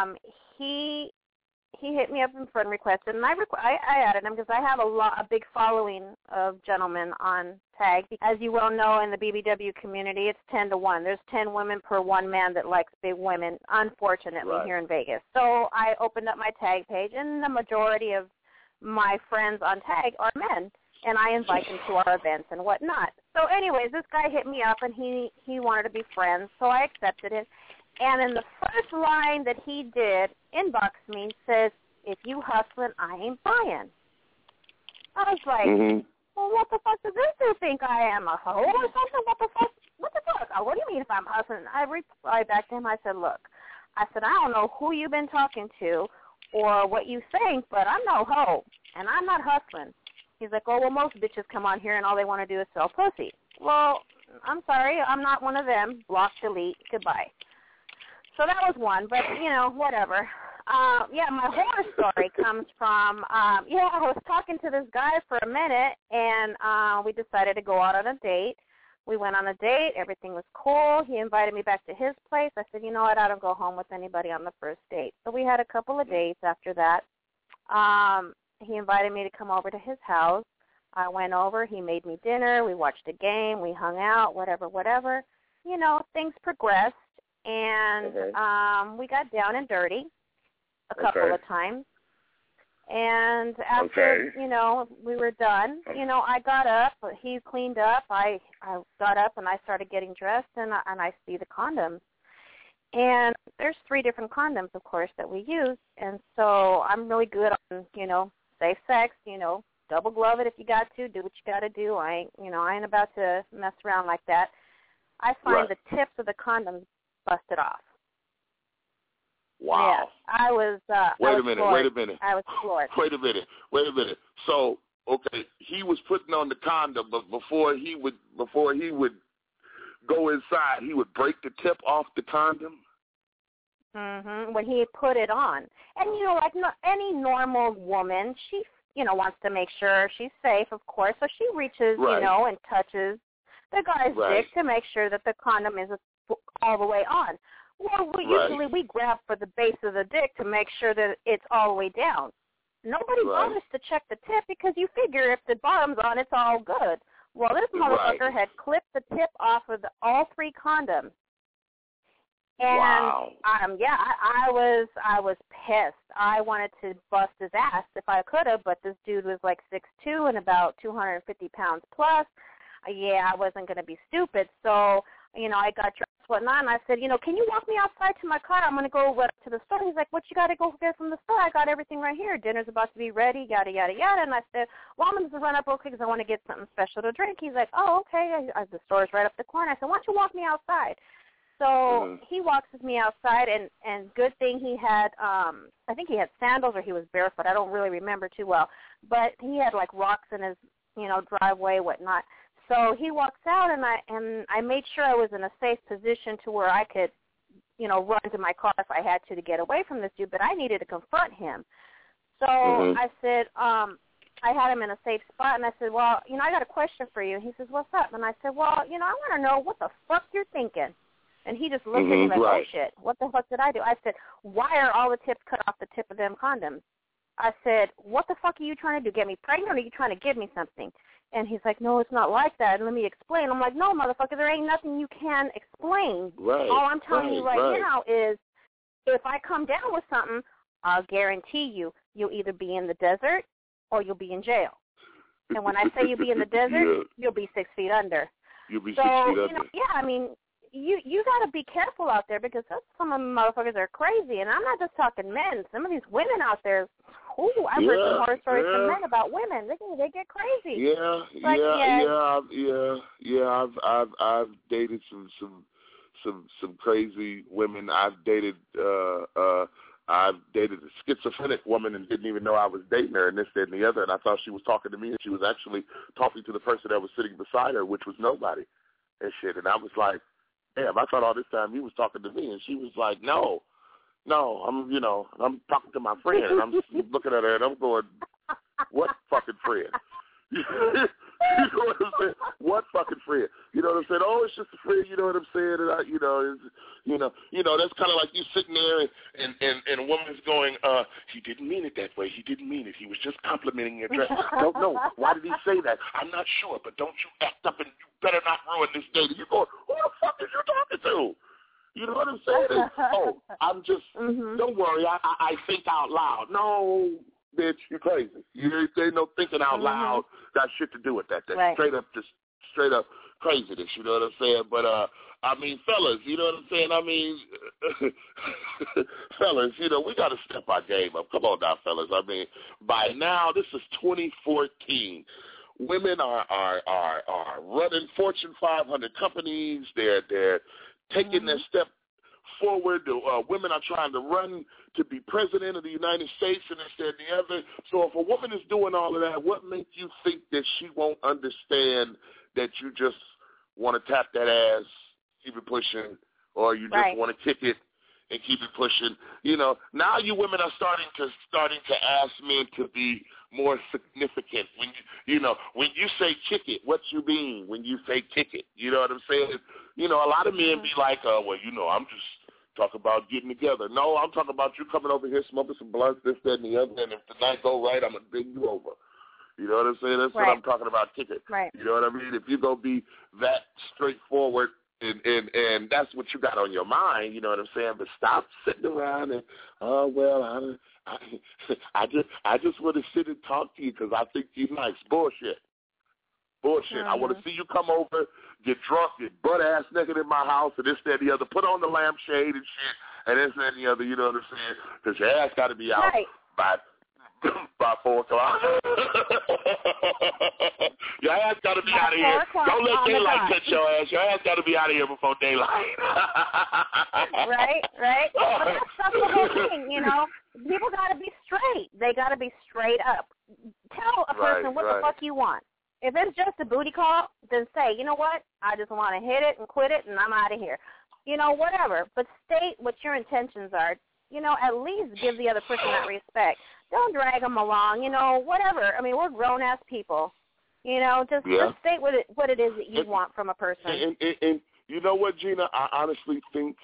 he hit me up in friend requested, and I added him because I have a big following of gentlemen on Tag. As you well know, in the BBW community, it's 10-to-1. There's 10 women per one man that likes big women, unfortunately, here in Vegas. So I opened up my Tag page, and the majority of my friends on Tag are men, and I invite them to our events and whatnot. So anyways, this guy hit me up, and he wanted to be friends, so I accepted it. And in the first line that he did, inbox me, says, "If you hustling, I ain't buying." I was like, well, what the fuck does this dude think I am, a hoe or something? What the fuck? What do you mean if I'm hustling? I replied back to him, I said, look, I don't know who you've been talking to or what you think, but I'm no hoe, and I'm not hustling. He's like, oh, well, most bitches come on here and all they want to do is sell pussy. Well, I'm sorry, I'm not one of them. Block, delete, goodbye. So that was one, but, whatever. My horror story comes from, I was talking to this guy for a minute, and we decided to go out on a date. We went on a date. Everything was cool. He invited me back to his place. I said, you know what, I don't go home with anybody on the first date. So we had a couple of dates after that. He invited me to come over to his house. I went over. He made me dinner. We watched a game. We hung out, whatever. Things progressed. And we got down and dirty a couple of times. And after, we were done, I got up. He cleaned up. I got up and I started getting dressed, and I see the condoms. And there's 3 different condoms, of course, that we use. And so I'm really good on, safe sex, double glove it if you got to. Do what you got to do. I ain't about to mess around like that. I find the tips of the condoms busted off. Wow. Yeah, I was Wait a minute. I was floored. Wait a minute. So, okay, he was putting on the condom, but before he would go inside, he would break the tip off the condom? When he put it on. And, like any normal woman, she, wants to make sure she's safe, of course, so she reaches, and touches the guy's dick to make sure that the condom is all the way on. Well, usually we grab for the base of the dick to make sure that it's all the way down. Nobody bothers to check the tip because you figure if the bottom's on, it's all good. Well, this motherfucker had clipped the tip off of all 3 condoms. And I was pissed. I wanted to bust his ass if I could have, but this dude was like 6'2" and about 250 pounds plus. I wasn't going to be stupid. So, I got dressed, whatnot, and I said, can you walk me outside to my car? I'm going to go to the store. He's like, what you got to go get from the store? I got everything right here. Dinner's about to be ready, yada, yada, yada. And I said, well, I'm going to run up real quick because I want to get something special to drink. He's like, oh, okay. The store's right up the corner. I said, why don't you walk me outside? So he walks with me outside, and good thing he had, I think he had sandals or he was barefoot. I don't really remember too well. But he had, like, rocks in his, driveway, whatnot. So he walks out, and I made sure I was in a safe position to where I could, run to my car if I had to get away from this dude, but I needed to confront him. So I said, I had him in a safe spot, and I said, well, I got a question for you. He says, what's up? And I said, well, I want to know what the fuck you're thinking. And he just looked at me like, oh, shit, what the fuck did I do? I said, why are all the tips cut off the tip of them condoms? I said, what the fuck are you trying to do, get me pregnant, or are you trying to give me something? And he's like, no, it's not like that. Let me explain. I'm like, no, motherfucker, there ain't nothing you can explain. All I'm telling you right now is if I come down with something, I'll guarantee you'll either be in the desert or you'll be in jail. And when I say you'll be in the desert, you'll be 6 feet under. You'll be 6 feet under. I mean, you got to be careful out there because some of them motherfuckers are crazy. And I'm not just talking men. Some of these women out there, I've heard some horror stories from men about women. They get crazy. I've dated some crazy women. I've dated a schizophrenic woman and didn't even know I was dating her and this, that, and the other. And I thought she was talking to me, and she was actually talking to the person that was sitting beside her, which was nobody and shit. And I was like, damn, I thought all this time you was talking to me. And she was like, no, I'm talking to my friend. And I'm looking at her and I'm going, what fucking friend? You know what I'm saying? What fucking friend? You know what I'm saying? Oh, it's just a friend. You know what I'm saying? And that's kind of like you sitting there and a woman's going, he didn't mean it that way. He didn't mean it. He was just complimenting your dress. No. Why did he say that? I'm not sure, but don't you act up and you better not ruin this date. And you go, who the fuck is you talking to? You know what I'm saying? I'm just, don't worry, I think out loud. No, bitch, you're crazy. There's no thinking out loud. Got shit to do with that. That's straight up craziness, you know what I'm saying? But, I mean, fellas, you know what I'm saying? I mean, fellas, we got to step our game up. Come on now, fellas. I mean, by now, this is 2014. Women are running Fortune 500 companies. They're taking their step forward. Women are trying to run to be president of the United States and this, that, and the other. So if a woman is doing all of that, what makes you think that she won't understand that you just want to tap that ass, keep it pushing, or you just want to kick it and keep it pushing? Now you women are starting to ask men to be more significant. When you say kick it, what you mean when you say kick it? You know what I'm saying? A lot of men be like, I'm just talking about getting together. No, I'm talking about you coming over here smoking some blunts, this, that, and the other, and if the night go right, I'm going to bring you over. You know what I'm saying? That's what I'm talking about, kick it. Right. You know what I mean? If you're going to be that straightforward and that's what you got on your mind, you know what I'm saying? But stop sitting around and, I just want to sit and talk to you because I think you're nice. Bullshit. I want to see you come over, get drunk, get butt-ass naked in my house, and this, that, and the other. Put on the lampshade and shit, and this, that, and the other, you know what I'm saying? Because your ass got to be out by 4 o'clock. Your ass got to be out of here. Don't let daylight touch your ass. Your ass got to be out of here before daylight. Right. But that's the whole thing, People got to be straight. They got to be straight up. Tell a person what the fuck you want. If it's just a booty call, then say, you know what, I just want to hit it and quit it, and I'm out of here. Whatever. But state what your intentions are. At least give the other person that respect. Don't drag them along, whatever. I mean, we're grown-ass people. Just state what it is that you want from a person. And you know what, Gina? I honestly think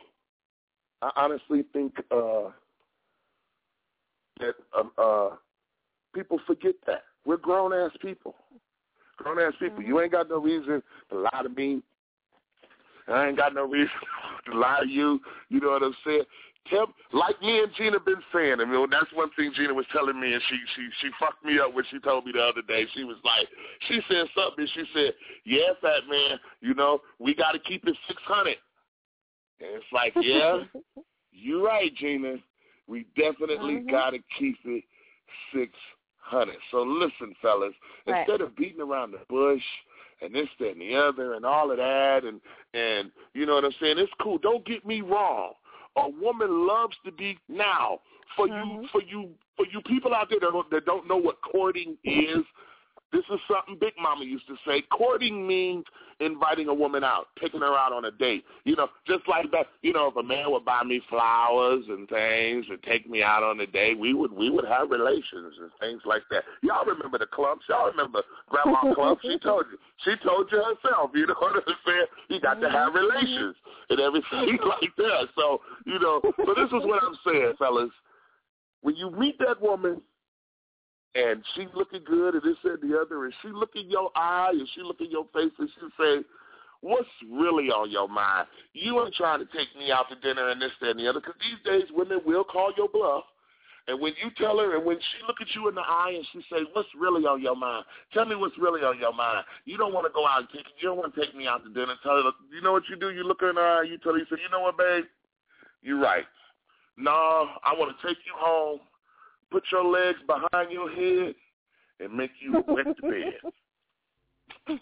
that people forget that. We're grown-ass people. You ain't got no reason to lie to me. I ain't got no reason to lie to you. You know what I'm saying? Like me and Gina been saying, I mean, that's one thing Gina was telling me, and she fucked me up when she told me the other day. She was like, she said something, she said, yeah, fat man, we got to keep it 600. And it's like, yeah, you're right, Gina. We definitely got to keep it 600. So listen, fellas, instead of beating around the bush and this, that, and the other and all of that, and you know what I'm saying, it's cool. Don't get me wrong. A woman loves to be now for you people out there that don't know what courting is. This is something Big Mama used to say. Courting means inviting a woman out, taking her out on a date. Just like that. If a man would buy me flowers and things and take me out on a date, we would have relations and things like that. Y'all remember the clumps? Y'all remember Grandma Clump? She told you herself. You know what I'm saying? You got to have relations and everything like that. So so this is what I'm saying, fellas. When you meet that woman, and she looking good and this and the other, and she look in your eye and she look in your face and she say, what's really on your mind? You ain't trying to take me out to dinner and this, that, and the other, because these days women will call your bluff And when you tell her, and when she look at you in the eye and she say, what's really on your mind? Tell me what's really on your mind. You don't want to go out and take, you don't want to take me out to dinner. Tell her, you know what you do? You look her in the eye, you tell her, you say, you know what, babe? You're right. No, I want to take you home, put your legs behind your head, and make you wet the bed.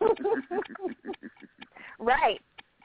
Right.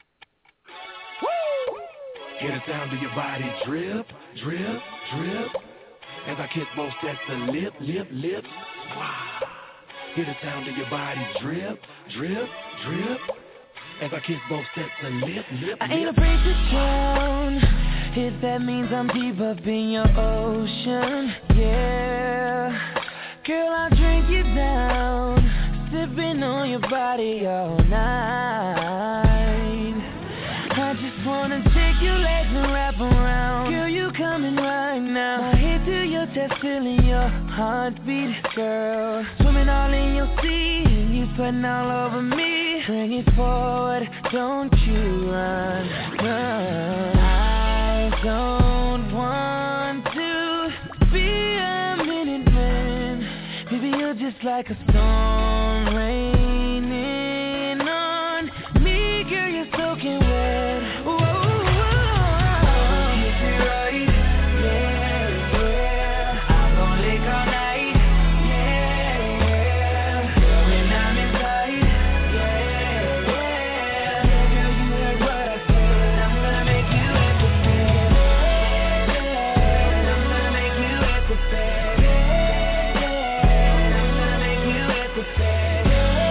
Hear the sound of your body drip, drip, drip. As I kiss both sets of lip, lip, lips. Wow. Hear the sound of your body drip, drip, drip. As I kiss both sets of lip, lip, I ain't afraid to drown. If that means I'm deep up in your ocean, yeah. Girl, I'll drink you down, sipping on your body all night. I just wanna take your legs and wrap around. Girl, you coming right now. My head to your chest, feeling your heartbeat, girl. Swimming all in your sea, and you putting all over me. Bring it forward, don't you run, run. I don't want to be a minute man. Maybe you're just like a storm raining on me. Girl, you're soaking wet. Whoa, whoa. Kiss it right, yeah, yeah. I'm gon' lick all night, yeah, yeah. When I'm inside, yeah, yeah. Girl, you heard what I said. I'm gonna make you wet the bed. I'm gonna make you wet the bed. I'm gonna make you wet the bed.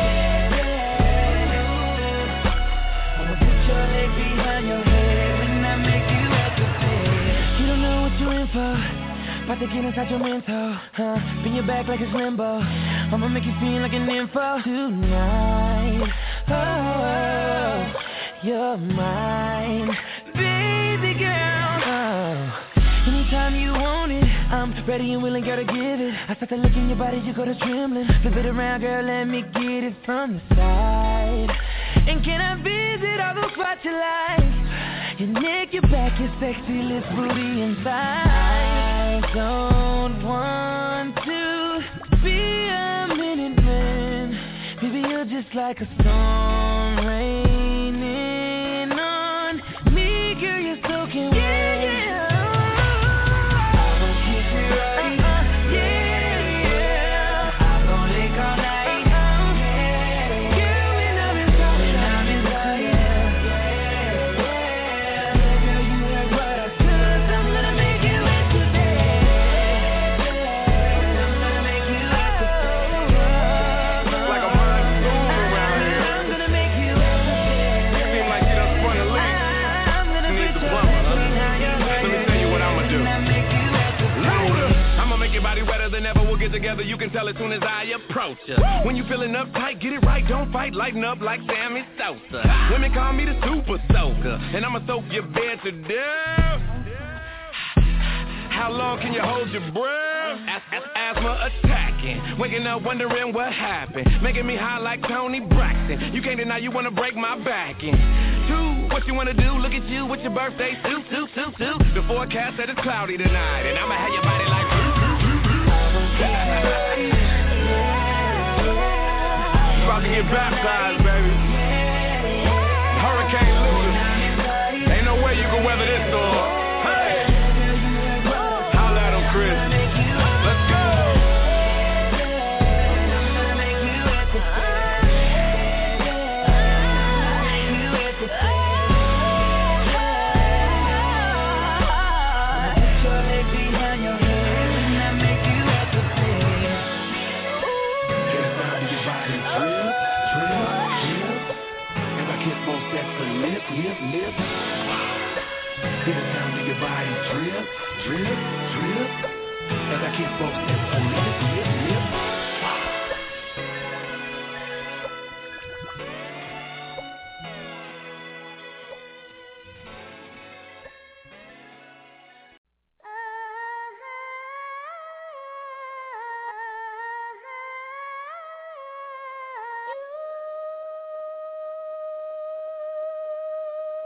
I'ma put your leg behind your head when I make you wet the bed. You don't know what you're in for. About to get inside your mental, bend your back like it's limbo. I'ma make you feel like an info tonight. Oh, you're mine, baby girl. Oh, anytime you want it, I'm ready and willing, girl, to give it. I start to look in your body, you go to trembling. Flip it around, girl, let me get it from the side. And can I visit all those spots you like? Your neck, your back, your sexy lips, booty, and thighs. I don't want to be a minute man. Maybe you're just like a storm raining on me. Girl, you're soaking wet. Yeah, yeah. I'm gonna kiss you right. Yeah, yeah. I'm gonna lick all night. Yeah, girl, when I'm inside, yeah, yeah. Girl, you heard what I said. I'm gonna make you wet the bed. I'm gonna make you wet the bed. Looks like a monsoon around here. I'm gonna make you wet the bed. Seems like you done spun a leak. I'm gonna Need put the your plumber, legs huh? behind your Let me head. tell you what I'ma do. When I make you wet the bed. Louder! I'ma make your body wetter than ever. We'll get together. You can tell as soon as I approach ya. When you feeling uptight, get it right. Don't fight. Lighten up like Sammy Sosa. Women call me the super soaker, and I'ma soak your bed to death. How long can you hold your breath? Asthma attacking, waking up wondering what happened, making me high like Tony Braxton. You can't deny you wanna break my back in two. What you wanna do? Look at you with your birthday suit. The forecast said it's cloudy tonight, and I'ma have your body like. You about to get baptized, baby. Hurricane Lucas. Ain't no way you can weather this storm. Hey, holla at him, Chris. Let's go. Put your leg behind your head and I make you wet the bed. Get it down to your body, drip, drip, drip. As I kiss both sets of lip, lip, lip. Get it down to your body, drip, drip, drip. As I kiss both sets of lip, lip, lip.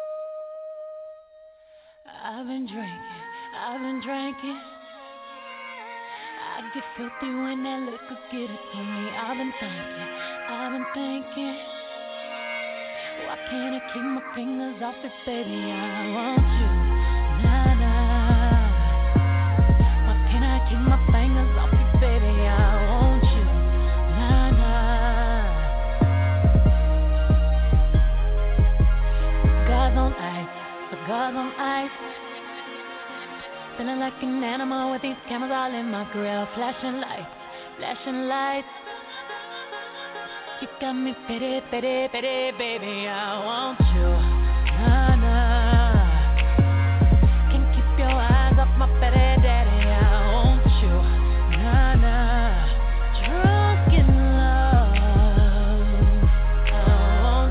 I've been drinking, get filthy when that liquor get it on me. I've been thinking, why can't I keep my fingers off it, baby? I want you, nah, nah. Why can't I keep my fingers off it, baby? I want you, nah, nah. Cigars on ice. Feeling like an animal with these cameras all in my grill. Flashing lights. You got me pity, baby. I want you, nah, nah. Can't keep your eyes off my pity, daddy. I want you, nah, nah. Drunk in love, I want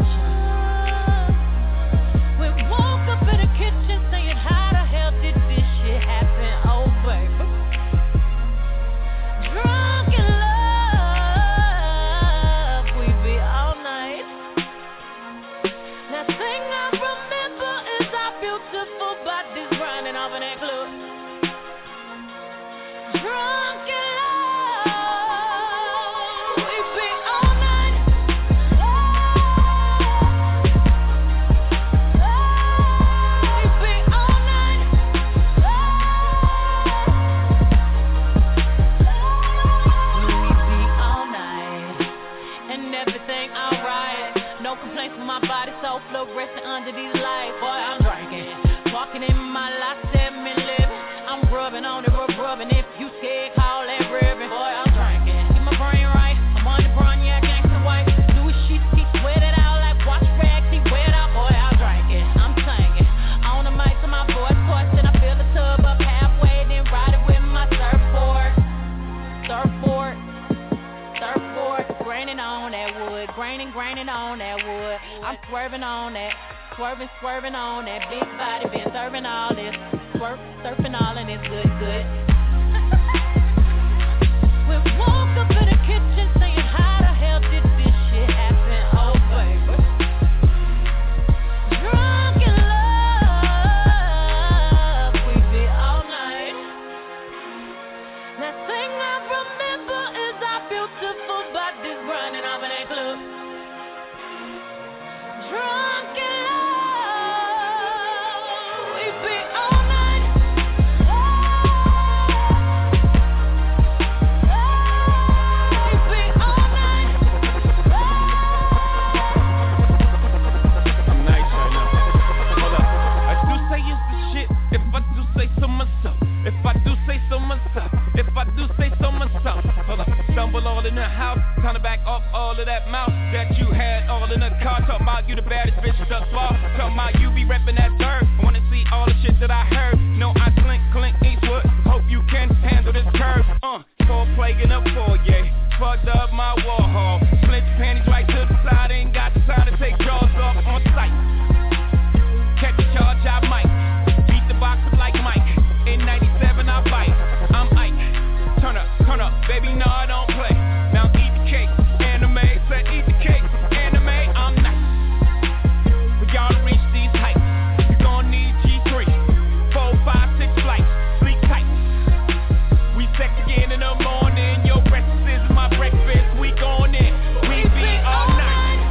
you. We woke up in the kitchen saying, how the hell did this shit happen? Oh, baby. Drunk in love, we be all night. Now thing I remember is our beautiful bodies running off in that club. Drunk in love, we be all night. We be all night. We be all night. And everything alright. No complaints with my body, so fluorescent under these lights. Boy, I'm drinking, walking in my life, 7 living. I'm rubbing on it, rubbing. If you scared, call that ribbon. Boy, I'm drinking, get my brain right. I'm on the brown, yeah, gangsta white. Louis sheets, he sweat it out like wash rags, he wet out. Boy, I'm drinking, I'm singing. On the mic to my voice course, and I fill the tub up halfway, then ride it with my surfboard. Graining on that wood, graining on that wood. I'm swerving on that, swerving on that. Big body been serving all this, surfing all and it's good. We woke up in the kitchen saying, how the hell did this shit happen? Oh, baby. Drunk in love, we be all night. That thing I remember is our beautiful bodies running off in that club. Drunk in love, we be all night. We be all night. I'm nice right now. Hold up. I do say it's the shit. If I do say so myself. If I do say so myself. If I do say so myself. Hold up. Stumble all in the house. Time to back off all of that mouth that you had all in the car. Talk about you the baddest bitch thus far. Talk about you be reppin' that dirt. Wanna see all the shit that I heard. No, I Clint Eastwood. Hope you can handle this curve. Full plague in a foyer. Fucked up my Warhol. Split your panties right to the side. Ain't got the time to take jaws off on sight. Catch a charge, I might. Beat the box up like Mike. In 97 I bite. I'm Ike. Turn up, baby, no I don't play. Now eat the cake, anime, say eat the cake, anime, I'm nice. For y'all to reach these heights, you gon' need G3, 4, 5, 6 flights, sleep tight. We sex again in the morning, your breakfast is my breakfast, we gon' in, we be all night.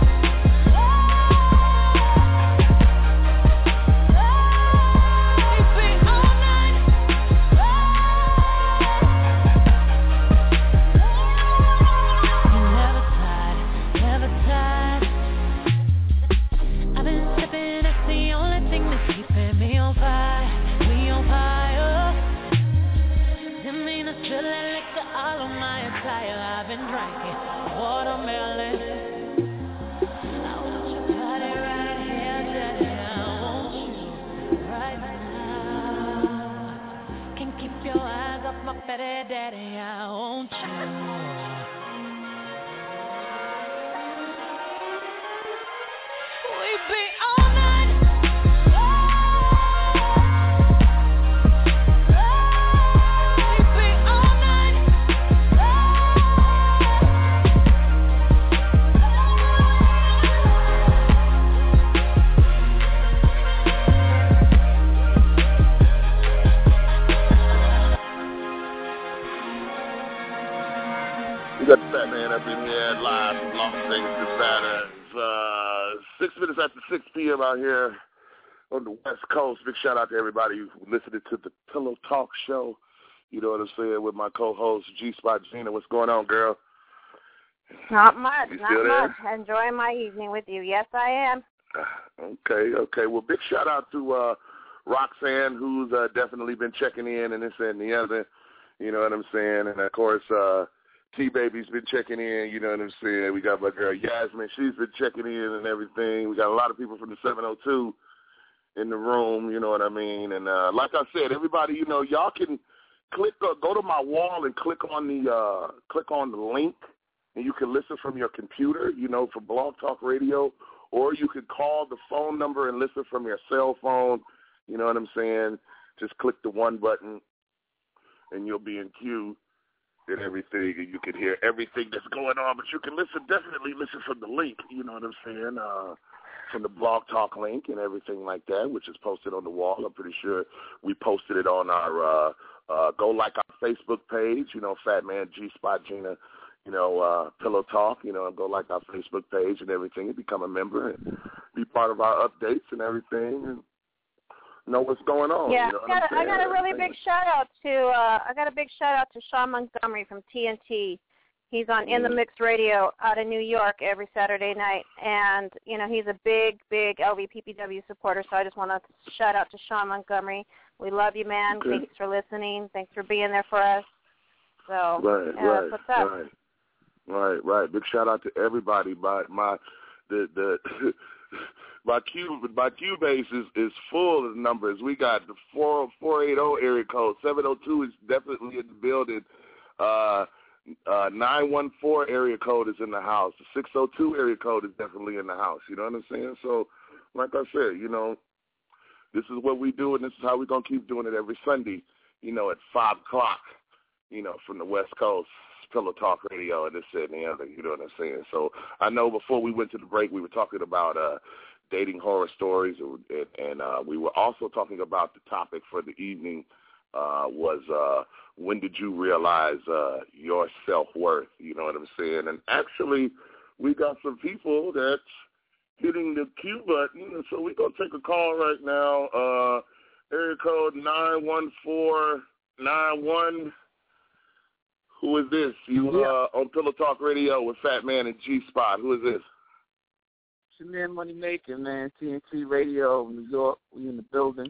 I've been drinking watermelon. I want your body right here, daddy. I want you right now. Can't keep your eyes off my fatty, daddy. I want you. We be all night. We got the Fat Man up in here live from Las Vegas, Nevada. It's 6 minutes after 6 p.m. out here on the West Coast. Big shout out to everybody who's listening to the Pillow Talk Show. You know what I'm saying, with my co-host, G-Spot Gina. What's going on, girl? Not much, not much. Enjoying my evening with you. Yes, I am. Okay. Well, big shout out to Roxanne, who's definitely been checking in and this and the other. You know what I'm saying? And, of course, T-Baby's been checking in. You know what I'm saying? We got my girl Yasmin. She's been checking in and everything. We got a lot of people from the 702 in the room. You know what I mean? And like I said, everybody, you know, y'all can go to my wall and click on the link, and you can listen from your computer, you know, for Blog Talk Radio, or you could call the phone number and listen from your cell phone. You know what I'm saying? Just click the one button, and you'll be in queue and everything, and you can hear everything that's going on. But you can definitely listen from the link, you know what I'm saying, from the Blog Talk link and everything like that, which is posted on the wall. I'm pretty sure we posted it on our go like our Facebook page, you know, Fat Man, G-Spot Gina, you know, Pillow Talk, you know, and go like our Facebook page and everything and become a member and be part of our updates and everything and know what's going on. Yeah, you know I got a really big shout out to Sean Montgomery from TNT. He's on In the Mix Radio out of New York every Saturday night, and you know he's a big LVPPW supporter. So I just want to shout out to Sean Montgomery. We love you, man. Okay. Thanks for listening. Thanks for being there for us. So what's up? Right. Big shout out to everybody. My Q base is full of numbers. We got the 480 area code. 702 is definitely in the building. 914 area code is in the house. The 602 area code is definitely in the house. You know what I'm saying? So, like I said, you know, this is what we do, and this is how we're going to keep doing it every Sunday, you know, at 5 o'clock, you know, from the West Coast, Pillow Talk Radio, and this and the other. You know what I'm saying? So I know before we went to the break, we were talking about dating horror stories, and we were also talking about the topic for the evening was when did you realize your self-worth? You know what I'm saying? And actually, we got some people that's hitting the Q button, so we're going to take a call right now. Area code 91491. Who is this? You on Pillow Talk Radio with Fat Man and G-Spot. Who is this? It's your man Money Maker, man. TNT Radio, New York. We in the building.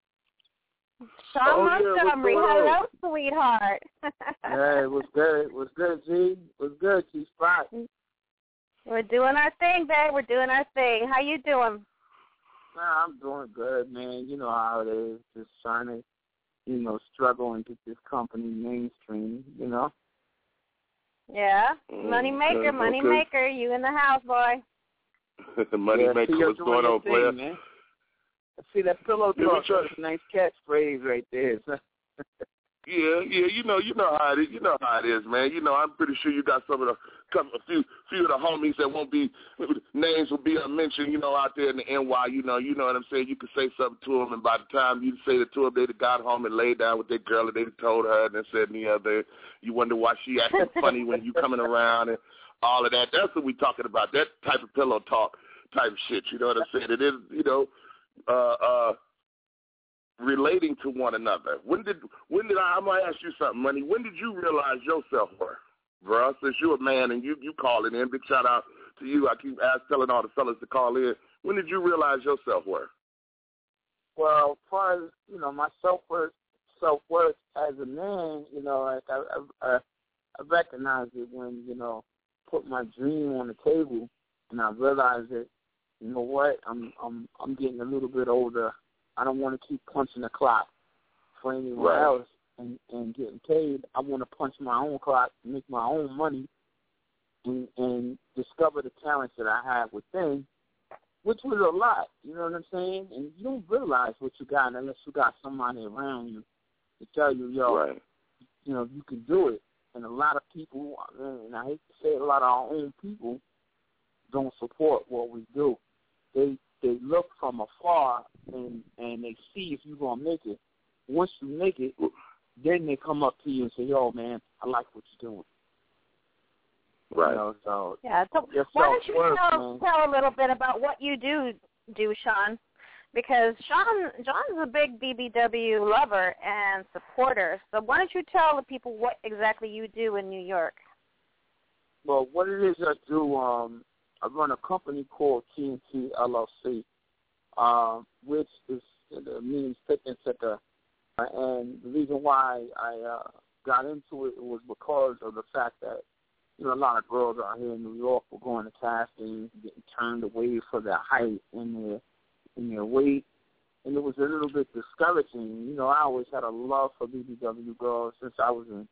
Sean Montgomery, hello, sweetheart. Hey, what's good? What's good, G? What's good, G-Spot? We're doing our thing, babe. We're doing our thing. How you doing? Nah, I'm doing good, man. You know how it is. Just trying to, you know, struggle and get this company mainstream, you know? Yeah. Money Maker, you in the house, boy. Money Maker, what's going on, player? Man. See that Pillow Talk, that's a nice catchphrase right there. Yeah, you know how it is. You know how it is, man. You know, I'm pretty sure you got a few of the homies that won't be, names will be unmentioned, you know, out there in the NY. You know what I'm saying? You can say something to them, and by the time you say it to them, they got home and laid down with their girl, and they told her, and they said and the other. You wonder why she acting funny when you coming around and all of that. That's what we talking about, that type of pillow talk type shit. You know what I'm saying? It is, you know, relating to one another. I'm gonna ask you something, Money. When did you realize your self-worth, bro? Since you're a man and you calling in, big shout out to you. I keep telling all the fellas to call in. When did you realize your self-worth? Well, as far as, you know, my self-worth as a man, you know, like I recognize it when, you know, put my dream on the table and I realize that, you know what, I'm getting a little bit older. I don't want to keep punching the clock for anyone else and getting paid. I want to punch my own clock, make my own money, and discover the talents that I have within, which was a lot, you know what I'm saying? And you don't realize what you got unless you got somebody around you to tell you, yo, you know, you can do it. And a lot of people, and I hate to say it, a lot of our own people don't support what we do. They look from afar and they see if you're going to make it. Once you make it, then they come up to you and say, yo, man, I like what you're doing. Right. You know, so yeah. So why don't you tell a little bit about what you do, Sean? Because John's a big BBW lover and supporter. So why don't you tell the people what exactly you do in New York? Well, what it is I do, I run a company called TNT LLC, which means Tick and Ticker. And the reason why I got into it was because of the fact that, you know, a lot of girls out here in New York were going to castings, getting turned away for their height and their weight, and it was a little bit discouraging. You know, I always had a love for BBW girls since I was in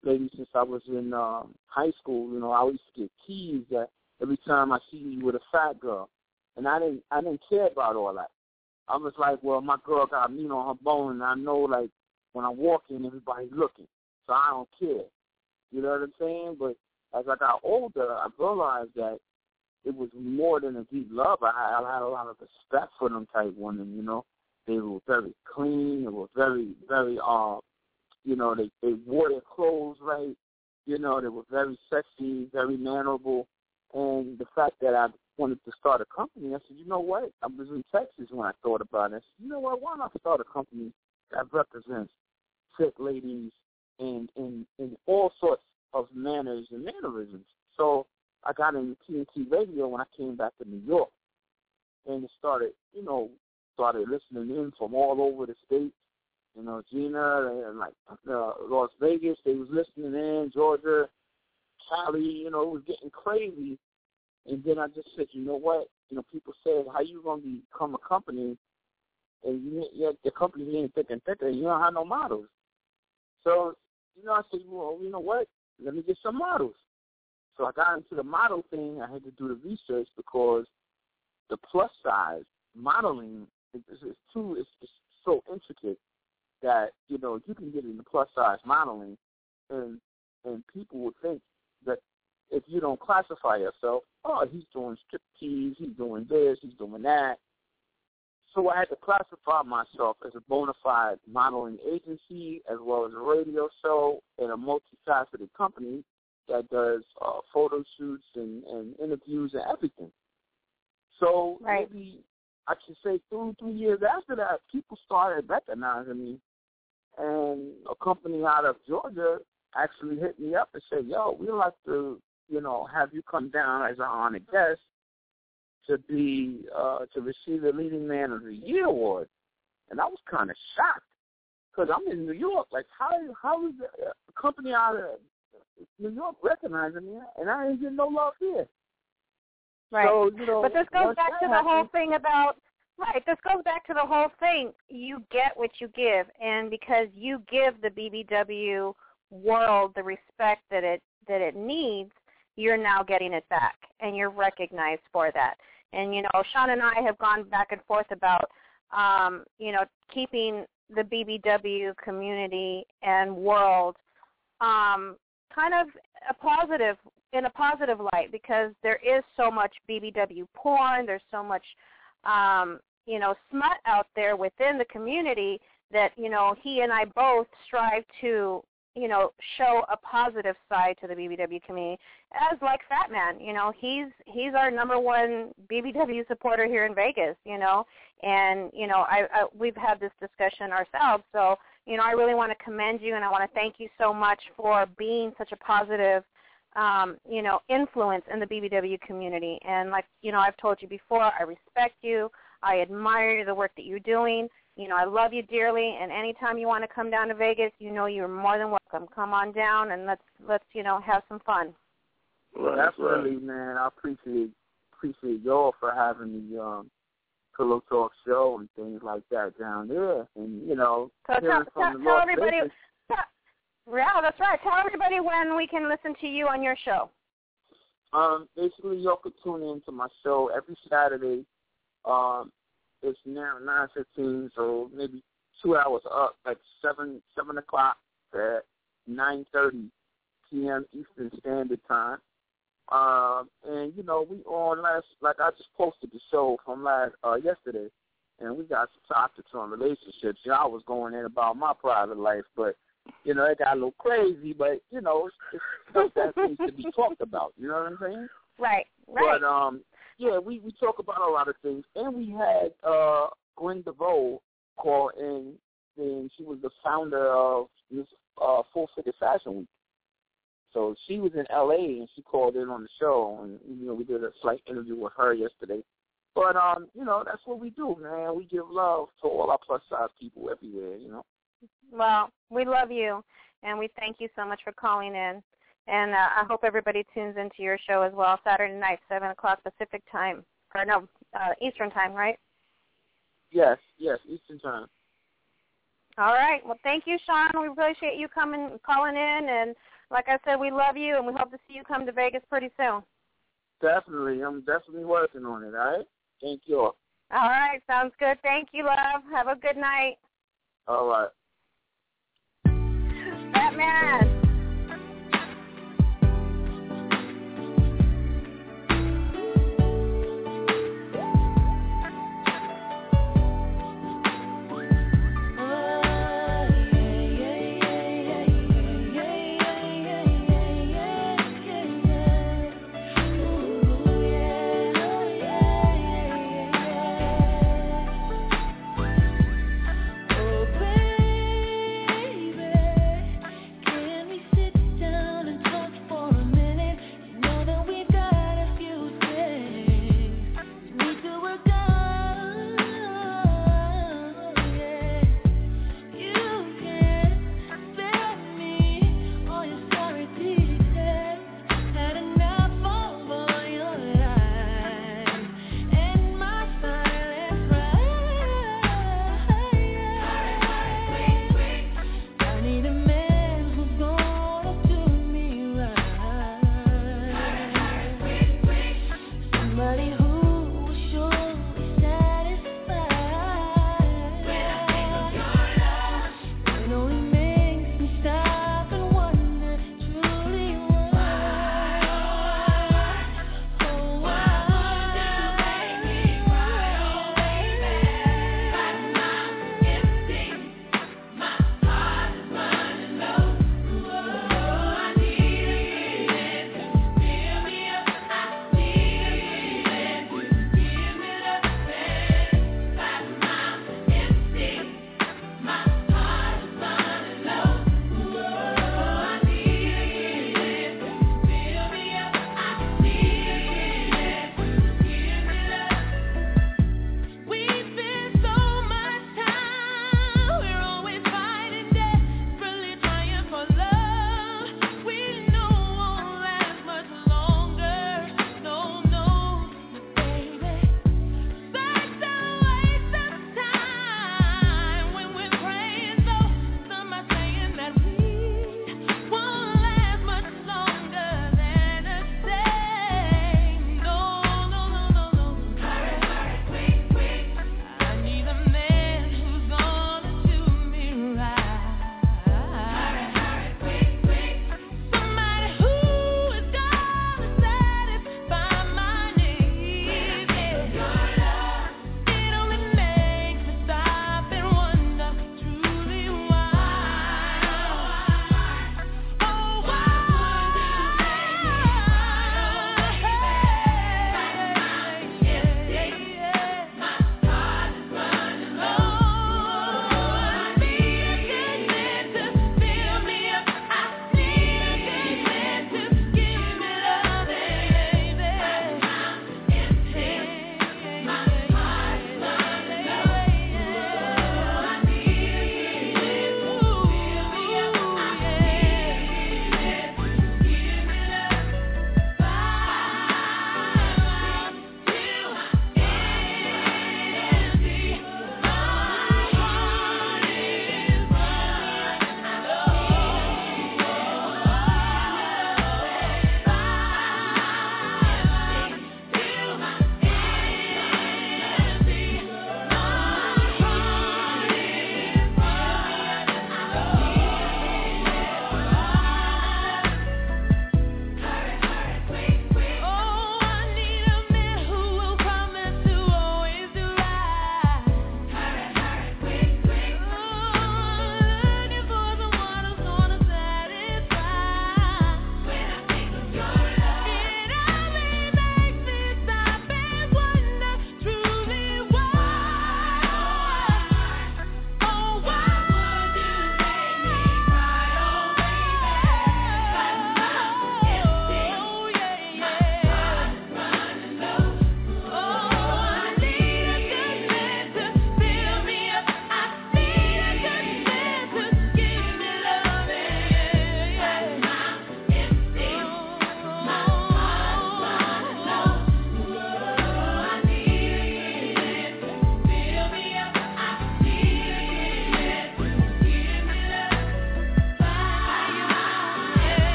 high school. You know, I used to get teased that every time I see you with a fat girl, and I didn't care about all that. I was like, well, my girl got meat on her bone, and I know, like, when I walk in, everybody's looking, so I don't care. You know what I'm saying? But as I got older, I realized that it was more than a deep love. I had a lot of respect for them type women, you know. They were very clean. They were very, very, you know, they wore their clothes right. You know, they were very sexy, very mannerable. And the fact that I wanted to start a company, I said, you know what? I was in Texas when I thought about it. I said, you know what? Why not start a company that represents fit ladies in all sorts of manners and mannerisms? So I got into TNT Radio when I came back to New York, and it started listening in from all over the states. You know, Gina and Las Vegas, they was listening in, Georgia, Cali. You know, it was getting crazy. And then I just said, you know what? You know, people said, how you gonna become a company and the company ain't Thick and Thicker, and you don't have no models? So, you know, I said, well, you know what? Let me get some models. So I got into the model thing. I had to do the research because the plus size modeling is so intricate that, you know, you can get into plus size modeling, and people would think that if you don't classify yourself, oh, he's doing striptease, he's doing this, he's doing that. So I had to classify myself as a bona fide modeling agency as well as a radio show and a multifaceted company that does photo shoots and interviews and everything. So maybe I should say 2 years after that, people started recognizing me, and a company out of Georgia actually hit me up and said, yo, we'd like to, you know, have you come down as an honored guest to be to receive the Leading Man of the Year award. And I was kind of shocked because I'm in New York. Like, how is a company out of New York recognizing me, and I ain't getting no love here? Right. So, you know, but this goes back to the whole thing about, this goes back to the whole thing. You get what you give, and because you give the BBW world the respect that it needs, you're now getting it back, and you're recognized for that. And, you know, Sean and I have gone back and forth about, you know, keeping the BBW community and world kind of in a positive light, because there is so much BBW porn, there's so much, you know, smut out there within the community that, you know, he and I both strive to, you know, show a positive side to the BBW community. As like Fat Man, you know, he's our number one BBW supporter here in Vegas, you know, and, you know, we've had this discussion ourselves. So, you know, I really want to commend you, and I want to thank you so much for being such a positive, you know, influence in the BBW community. And like, you know, I've told you before, I respect you. I admire the work that you're doing. You know, I love you dearly, and anytime you want to come down to Vegas, you know you're more than welcome. Come on down, and let's you know, have some fun. Well, definitely, man. I appreciate y'all for having the Pillow Talk show and things like that down there, and you know, so tell everybody. Yeah, that's right. Tell everybody when we can listen to you on your show. Basically, y'all could tune in to my show every Saturday. It's now 9:15, so maybe 2 hours up, like 7 o'clock at 9:30 p.m. Eastern Standard Time. And you know, we on I just posted the show from yesterday, and we got some topics on relationships. You know, I was going in about my private life, but You know, it got a little crazy, but, you know, it's stuff that needs to be talked about. You know what I'm saying? Right. But, yeah, we talk about a lot of things. And we had Gwen DeVoe call in, and she was the founder of this Full Figure Fashion Week. So she was in L.A., and she called in on the show, and, you know, we did a slight interview with her yesterday. But, you know, that's what we do, man. We give love to all our plus-size people everywhere, you know. Well, we love you, and we thank you so much for calling in. And I hope everybody tunes into your show as well, Saturday night, 7 o'clock Pacific time. Or no, Eastern time, right? Yes, Eastern time. All right. Well, thank you, Sean. We appreciate you calling in. And like I said, we love you, and we hope to see you come to Vegas pretty soon. Definitely. I'm definitely working on it, all right? Thank you. All right. Sounds good. Thank you, love. Have a good night. All right. Batman. Can we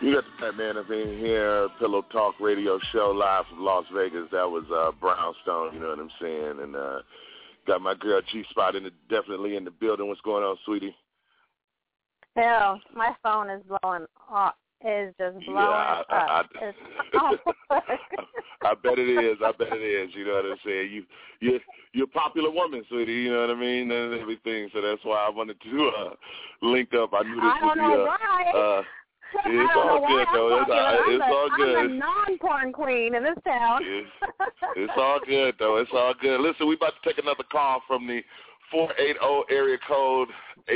You got the Fat Man up in here, Pillow Talk Radio Show live from Las Vegas. That was Brownstone, you know what I'm saying? And got my girl G-Spot definitely in the building. What's going on, sweetie? Hell, my phone is blowing off. It's just blowing up. I bet it is. You know what I'm saying? You're a popular woman, sweetie. You know what I mean, and everything. So that's why I wanted to link up. I knew this would be why. It's all good, though. It's all good. I'm the non-porn queen in this town. It's all good, though. It's all good. Listen, we about to take another call from the 480 area code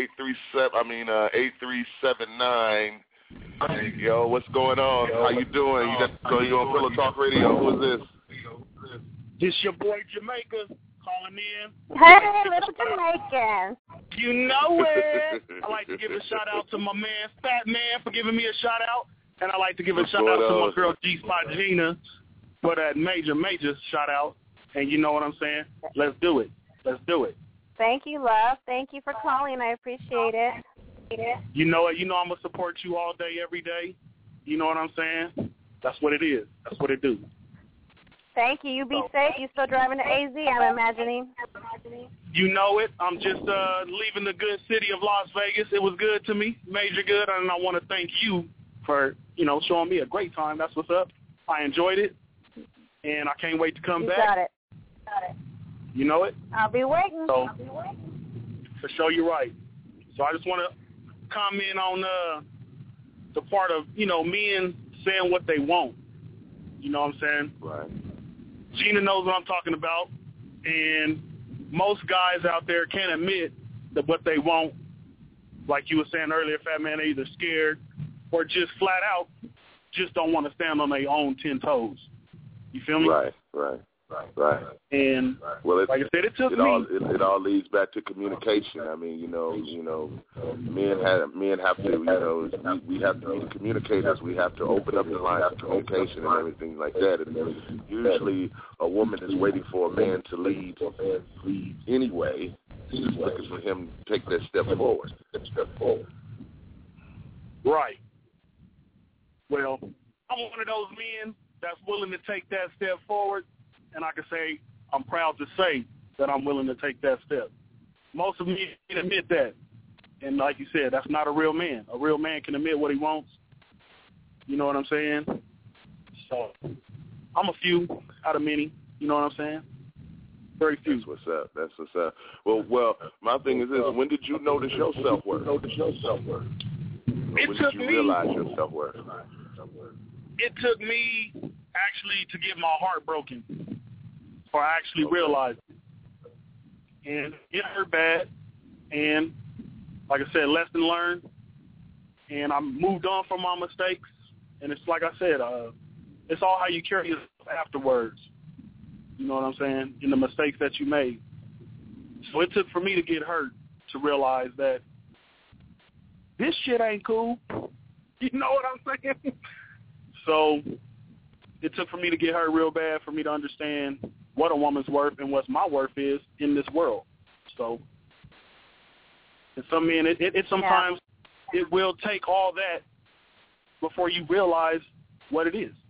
8379. Yo, what's going on? How you doing? You on Pillow Talk Radio? Who is this? This your boy Jamaica calling in. Hey, little Jamaican. You know it. I like to give a shout out to my man Fat Man for giving me a shout out, and I like to give a shout out to my girl G-Spot Gina for that major shout out. And you know what I'm saying? Let's do it. Thank you, love. Thank you for calling. I appreciate it. You know it. You know I'm going to support you all day, every day. You know what I'm saying? That's what it is. That's what it do. Thank you. You be safe. You still driving to AZ, I'm imagining. You know it. I'm just leaving the good city of Las Vegas. It was good to me, major good, and I want to thank you for, showing me a great time. That's what's up. I enjoyed it, and I can't wait to come back. Got it. You know it? I'll be waiting. So, for sure, you're right. So I just want to comment on the part of, men saying what they want. You know what I'm saying? Right. Gina knows what I'm talking about, and most guys out there can't admit that what they want, like you were saying earlier, Fat Man, they're either scared or just flat out just don't want to stand on their own 10 toes. You feel me? Right. And well, like I said, it all leads back to communication. I mean, men have to, we have to be the communicators. We have to open up the lines of communication and everything like that. And usually, a woman is waiting for a man to lead anyway, just looking for him to take that step forward. Right. Well, I'm one of those men that's willing to take that step forward, and I can say I'm proud to say that I'm willing to take that step. Most of me can admit that, and like you said, that's not a real man. A real man can admit what he wants. You know what I'm saying? So I'm a few out of many. You know what I'm saying? Very few. That's what's up. Well, my thing is this: when did you notice your self-worth? When did you realize your self-worth? It took me actually to get my heart broken, or I actually realized it. And it hurt bad, and like I said, lesson learned, and I moved on from my mistakes, and it's like I said, it's all how you carry yourself afterwards. You know what I'm saying? In the mistakes that you made. So it took for me to get hurt to realize that this shit ain't cool. You know what I'm saying? So it took for me to get hurt real bad for me to understand what a woman's worth and what my worth is in this world. So, and some men, it sometimes it will take all that before you realize what it is.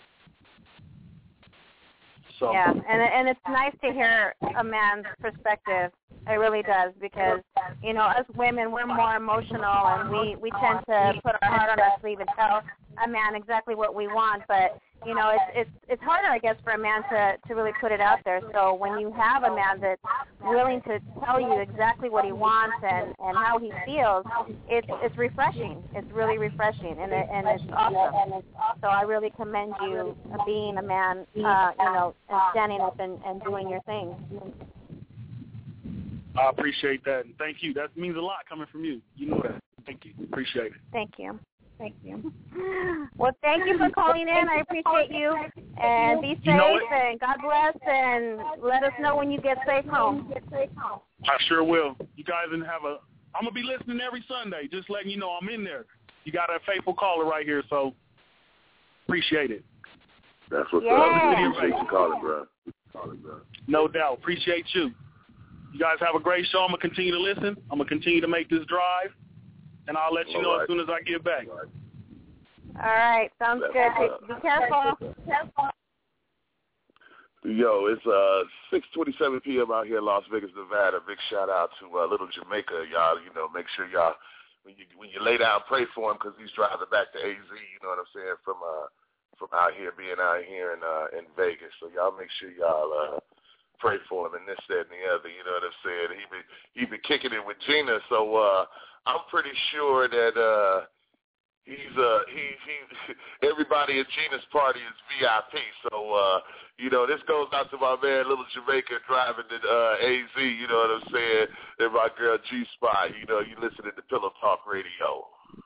So. Yeah, and it's nice to hear a man's perspective. It really does, because, us women, we're more emotional, and we tend to put our heart on our sleeve and tell a man exactly what we want. But, it's harder, I guess, for a man to really put it out there. So when you have a man that's willing to tell you exactly what he wants and how he feels, it's refreshing. It's really refreshing, and it's awesome. So I really commend you being a man, and standing up and doing your thing. I appreciate that, and thank you. That means a lot coming from you. You know that. Thank you. Appreciate it. Thank you. Well, thank you for calling in. I appreciate you. And be safe, and God bless, and let us know when you get safe home. I sure will. You guys I'm going to be listening every Sunday, just letting you know I'm in there. You got a faithful caller right here, so appreciate it. That's what's up. Appreciate you calling, bro. No doubt. Appreciate you. You guys have a great show. I'm going to continue to listen. I'm going to continue to make this drive, and I'll let you know as soon as I get back. All right, sounds good. Be careful. Yo, it's 6:27 p.m. out here in Las Vegas, Nevada. Big shout out to Little Jamaica, y'all. You know, make sure y'all when you lay down, pray for him because he's driving back to AZ. You know what I'm saying? From out here, being out here in Vegas. So y'all make sure y'all pray for him and this, that, and the other. You know what I'm saying? He been kicking it with Gina, so I'm pretty sure that. He's everybody at Gina's party is VIP. So you know, this goes out to my man Little Jamaica driving to AZ, you know what I'm saying, and my girl G Spot, you know, you listening to Pillow Talk Radio.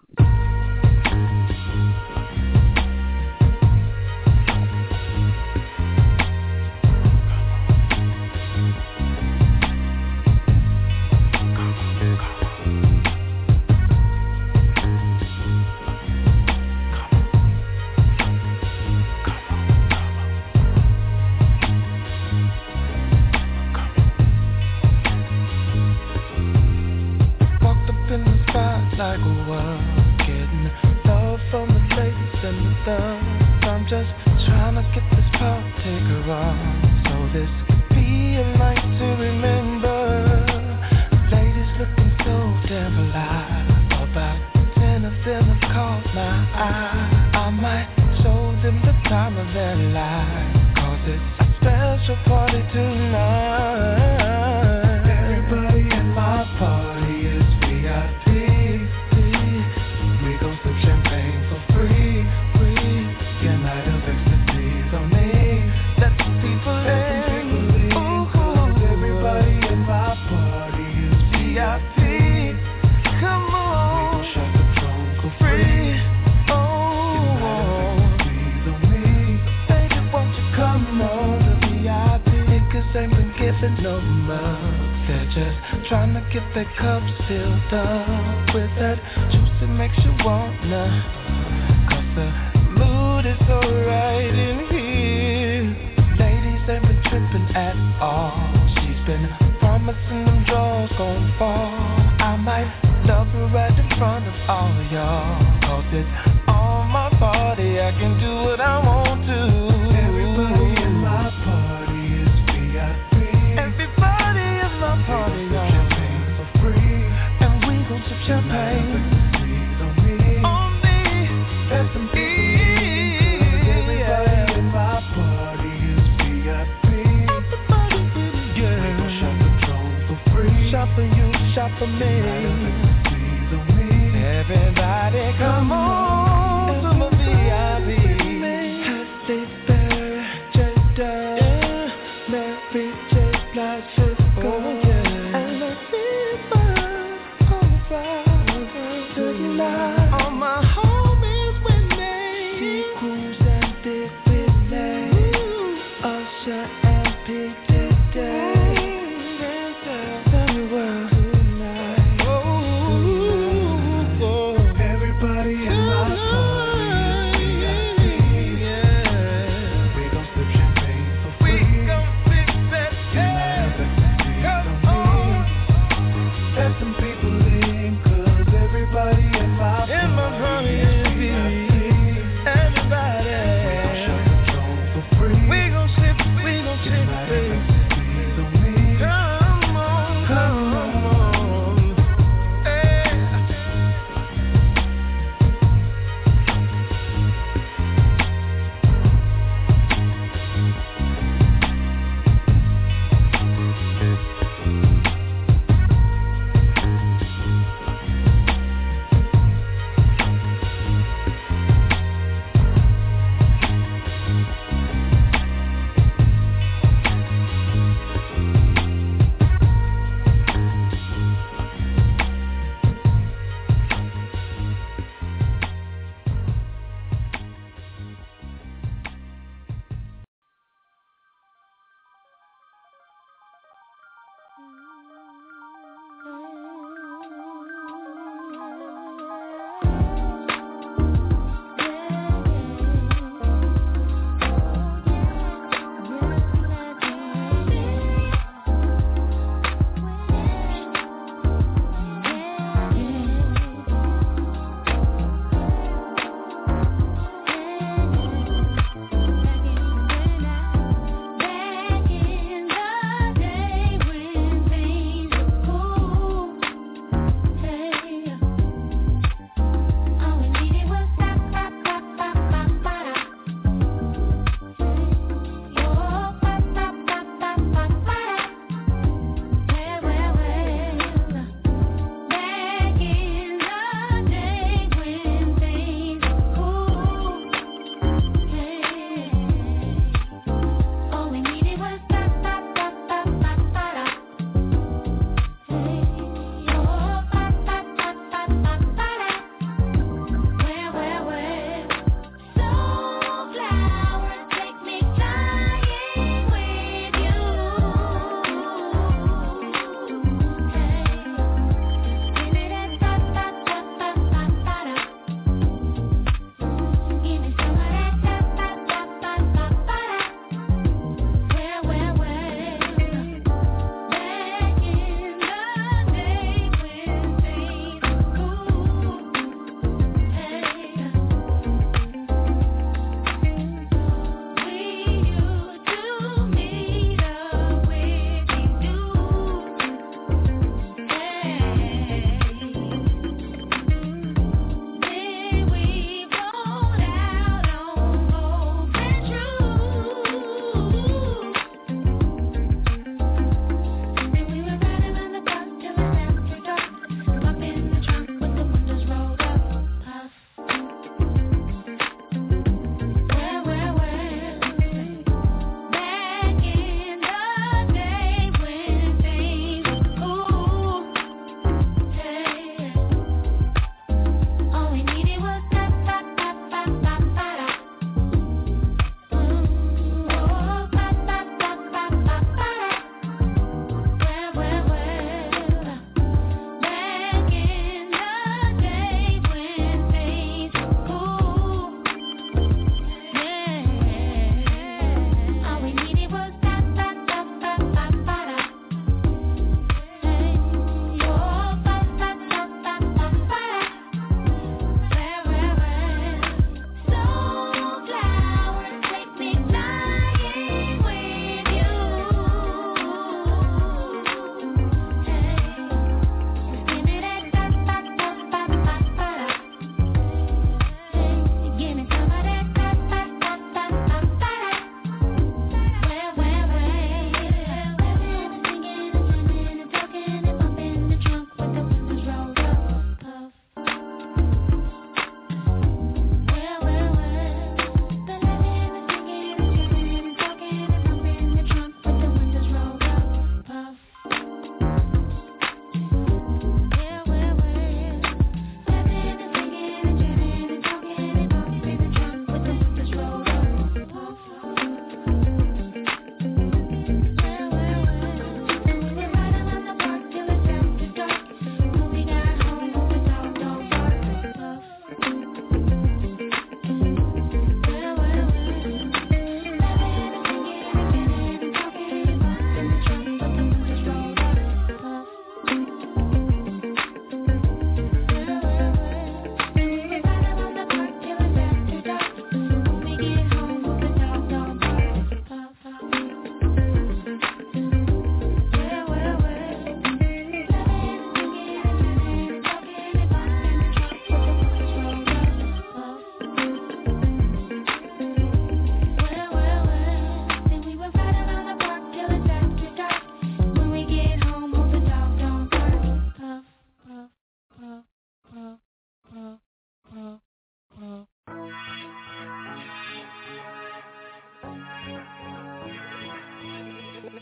Like a world, getting love from the ladies and the thugs. I'm just trying to get this partaker on, so this could be a night to remember. Ladies looking so damn alive, about 10 of them have caught my eye. I might show them the time of their life, 'cause it's a special party tonight. Everybody in my party is VIP. No mugs, they're just trying to get their cups filled up with that juice that makes you wanna, 'cause the mood is so right in here. Ladies ain't been tripping at all. She's been promising them drawers gon' fall. I might love her right in front of all y'all, 'cause it's on my party, I can do what I want to. Everybody in my party is VIP. Everybody in my party, y'all. Champagne for free, and we gon' sip champagne. On me, that's some everybody in my party is VIP. Everybody, yeah. We gon' shop the drone for free. Shop for you, shop for me. Everybody, come on to my VIP. Happy birthday, Mary J. Blige, Cisco, and the people over tonight. All my homies with me, T-Cruise and Big Billy, Usher and P. Diddy, tell me what tonight. Oh, everybody in my party is VIP. Yeah. We gon' sip champagne for free. We gon' sip that. Come on. Let some people in, 'cause everybody in my party is VIP. Everybody. We gon' shop the drone for free. We gon' sip, we gon' sip.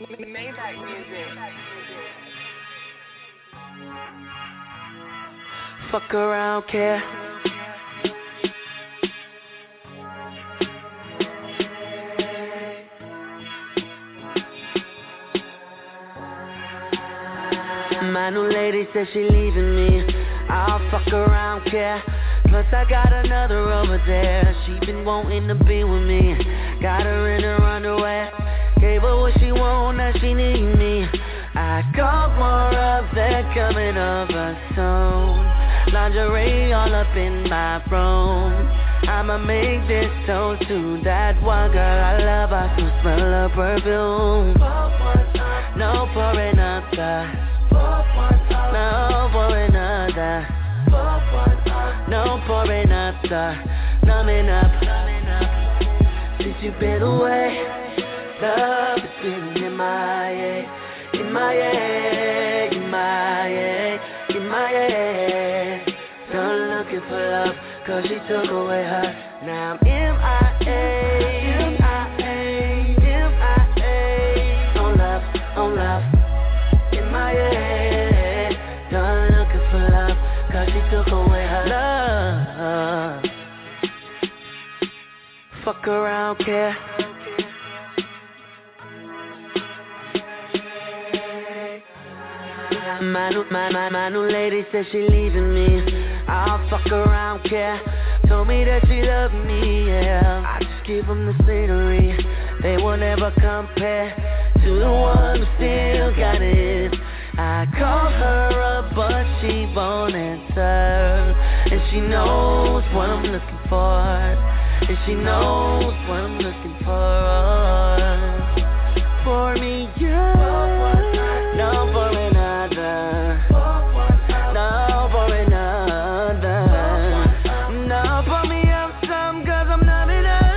Maybach music. Fuck around, care. My new lady says she leaving me. I'll fuck around, care. Plus I got another over there. She been wanting to be with me. Got her in her underwear. Gave her what she want, now she need me. I got more of that coming over soon. Lingerie all up in my room. I'ma make this toast to that one girl I love. I can smell her perfume. No for another. No for another. No for another. Numbing up. Since you've been away, love has been in my head. In my head, in my head, in my head. Done looking for love, cause she took away her. Now I'm M.I.A., M.I.A., M.I.A. On love, on love. In my head, done looking for love, cause she took away her love. Fuck around, care. My new lady said she leaving me. I'll fuck around, care. Told me that she loved me, yeah. I just give them the scenery. They will never compare to the one who still got it. I call her up, but she won't answer. And she knows what I'm looking for. And she knows what I'm looking for. For me, yeah. No for another. No for another. No for me, I'm some, cause I'm not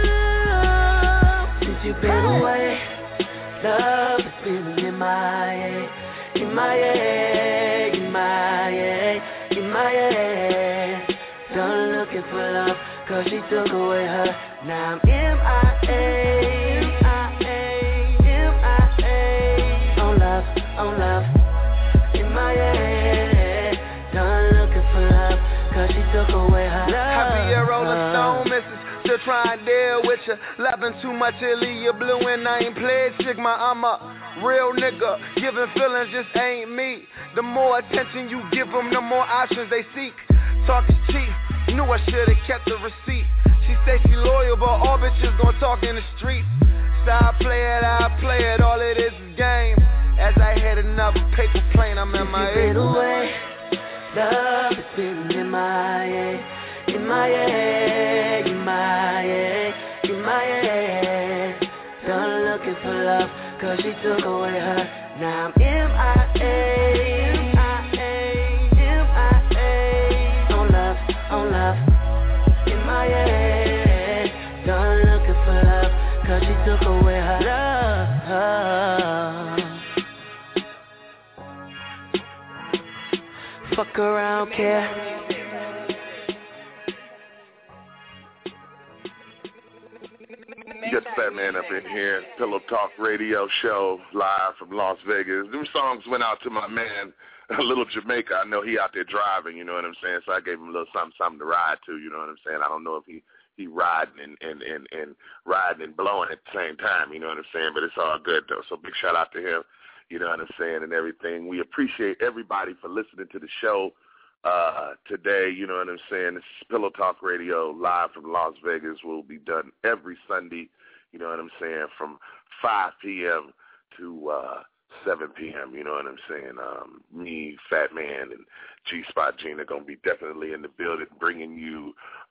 enough. Since you've been away, love has been in my head. In my head, in my head, in my head. Done looking for love, cause she took away her. Now I'm M.I.A., M.I.A., M.I.A. On love, on love. In my head, done looking for love, cause she took away her love. Happy a Rolling Stone, missus. Still trying to deal with you. Loving too much, it'll leave you blue, and I ain't played Sigma. I'm a real nigga, giving feelings just ain't me. The more attention you give them, the more options they seek. Talk is cheap, knew I should've kept the receipt. She say she loyal, but all bitches gon' talk in the street. So I play it, all it is game. As I hit another paper plane, I'm in my head. Away, love has been in my head. In my head, in my head, in my head. Done looking for love, cause she took away her. Now I'm M.I.A., M.I.A., M.I.A. On love, on love. In my head, done looking for love, cause she took away her love. Fuck around, care. Get the Fat Man up in here. Pillow Talk Radio Show live from Las Vegas. Them songs went out to my man, Little Jamaica. I know he out there driving, you know what I'm saying? So I gave him a little something to ride to, you know what I'm saying? I don't know if he riding and riding and blowing at the same time, you know what I'm saying? But it's all good, though. So big shout out to him, you know what I'm saying, and everything. We appreciate everybody for listening to the show today, you know what I'm saying? This is Pillow Talk Radio live from Las Vegas. Will be done every Sunday, you know what I'm saying, from 5 p.m. to 7 p.m., you know what I'm saying? Me, Fat Man, and G-Spot Gina going to be definitely in the building bringing you,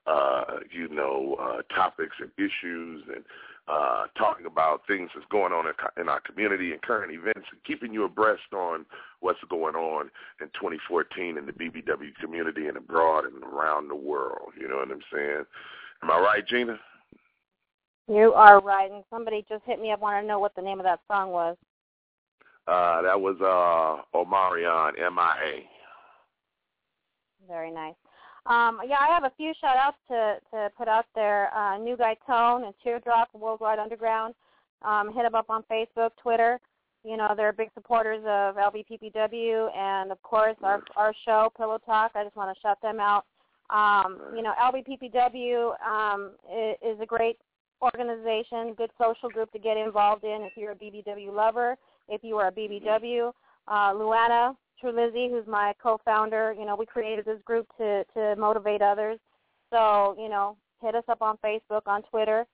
topics and issues and talking about things that's going on in our community and current events and keeping you abreast on what's going on in 2014 in the BBW community and abroad and around the world. You know what I'm saying? Am I right, Gina? You are right. And somebody just hit me up, wanted to know what the name of that song was. That was Omarion, M.I.A. Very nice. I have a few shout-outs to put out there. New Guy Tone and Teardrop, Worldwide Underground. Hit them up on Facebook, Twitter. they're big supporters of LBPPW and, of course, our show, Pillow Talk. I just want to shout them out. LBPPW is a great organization, good social group to get involved in if you're a BBW lover, if you are a BBW. Luana Trulizzi, who's my co-founder, we created this group to motivate others. So, hit us up on Facebook, on Twitter.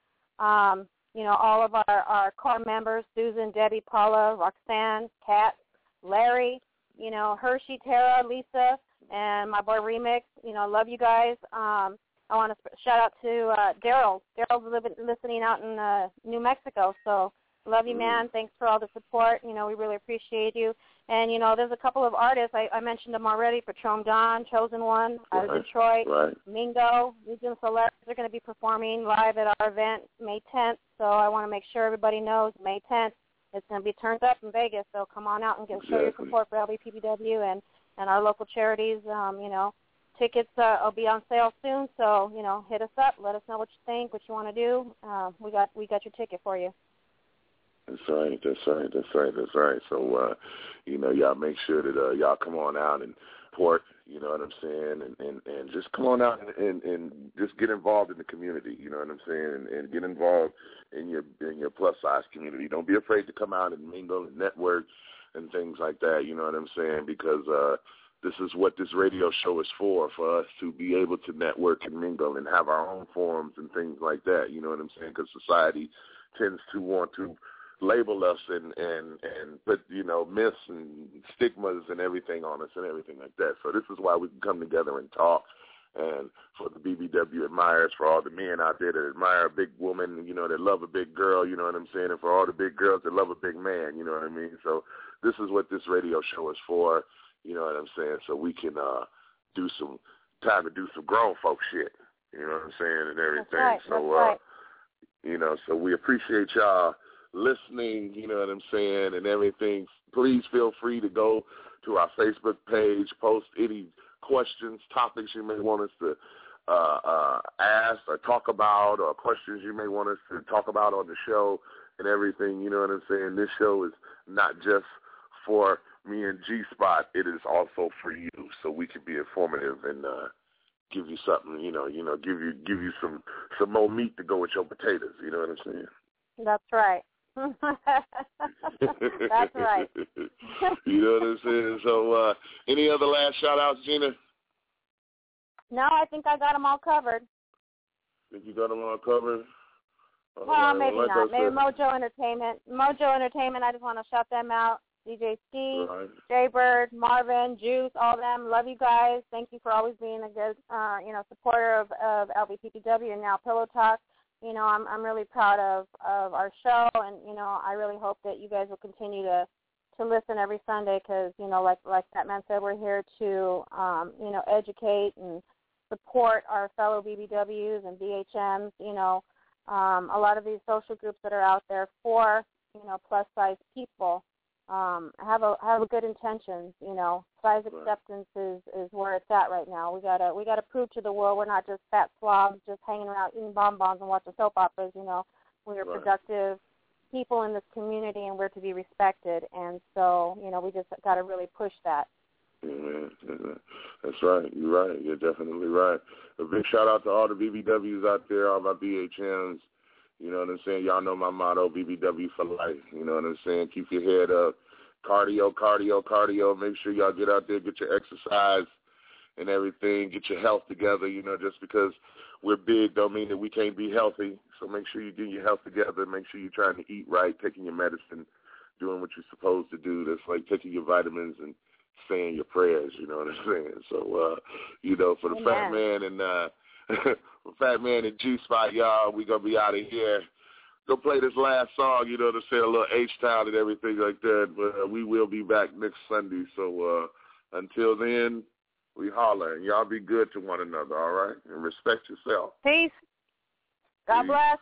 All of our core members, Susan, Debbie, Paula, Roxanne, Kat, Larry, Hershey, Tara, Lisa, and my boy Remix. Love you guys. I want to shout out to Daryl. Daryl's listening out in New Mexico, so love you, man. Thanks for all the support. We really appreciate you. And, there's a couple of artists. I mentioned them already, Patron Don, Chosen One, out of Detroit, Mingo, Legion Solaris. They're going to be performing live at our event May 10th. So I want to make sure everybody knows May 10th it's going to be turned up in Vegas. So come on out and show your support for LBPPW and our local charities. Tickets will be on sale soon. So, hit us up. Let us know what you think, what you want to do. We got your ticket for you. That's right. So, y'all make sure that y'all come on out and support, you know what I'm saying, and just come on out and just get involved in the community, you know what I'm saying, and get involved in your plus-size community. Don't be afraid to come out and mingle and network and things like that, you know what I'm saying, because this is what this radio show is for us to be able to network and mingle and have our own forums and things like that, you know what I'm saying, because society tends to want to label us and put, myths and stigmas and everything on us and everything like that. So this is why we can come together and talk. And for the BBW admirers, for all the men out there that admire a big woman, that love a big girl, you know what I'm saying, and for all the big girls that love a big man, you know what I mean. So this is what this radio show is for, you know what I'm saying, so we can do some grown folk shit, you know what I'm saying, and everything. That's right. So we appreciate y'all listening, you know what I'm saying, and everything. Please feel free to go to our Facebook page, post any questions, topics you may want us to ask or talk about, or questions you may want us to talk about on the show and everything, you know what I'm saying. This show is not just for me and G-Spot, it is also for you, so we can be informative and give you something, give you some more meat to go with your potatoes, you know what I'm saying. That's right. That's right. You know what I'm saying? So, any other last shout-outs, Gina? No, I think I got them all covered. Think you got them all covered? Well, maybe not. Maybe Mojo Entertainment. I just want to shout them out. DJ Ski, Jaybird, Marvin, Juice, all of them. Love you guys. Thank you for always being a good, supporter of LBPPW and now Pillow Talk. I'm really proud of our show, and, I really hope that you guys will continue to listen every Sunday because, like that man said, we're here to, educate and support our fellow BBWs and BHMs, a lot of these social groups that are out there for, plus-size people have a good intentions, size acceptance is where it's at right now. We gotta prove to the world we're not just fat slobs just hanging around eating bonbons and watching soap operas. We're productive people in this community and we're to be respected. And so, we just got to really push that. That's right. You're right. You're definitely right. A big shout out to all the BBWs out there, all my BHMs. You know what I'm saying? Y'all know my motto, BBW for life. You know what I'm saying? Keep your head up. Cardio, cardio, cardio. Make sure y'all get out there, get your exercise and everything. Get your health together. Just because we're big don't mean that we can't be healthy. So make sure you get your health together. Make sure you're trying to eat right, taking your medicine, doing what you're supposed to do. That's like taking your vitamins and saying your prayers. You know what I'm saying? So, for the Fat Man and Fat Man and G-Spot, y'all, we going to be out of here. Go play this last song, to say a little H-Town and everything like that. But we will be back next Sunday. So until then, we holler. And y'all be good to one another, all right? And respect yourself. Peace. God bless.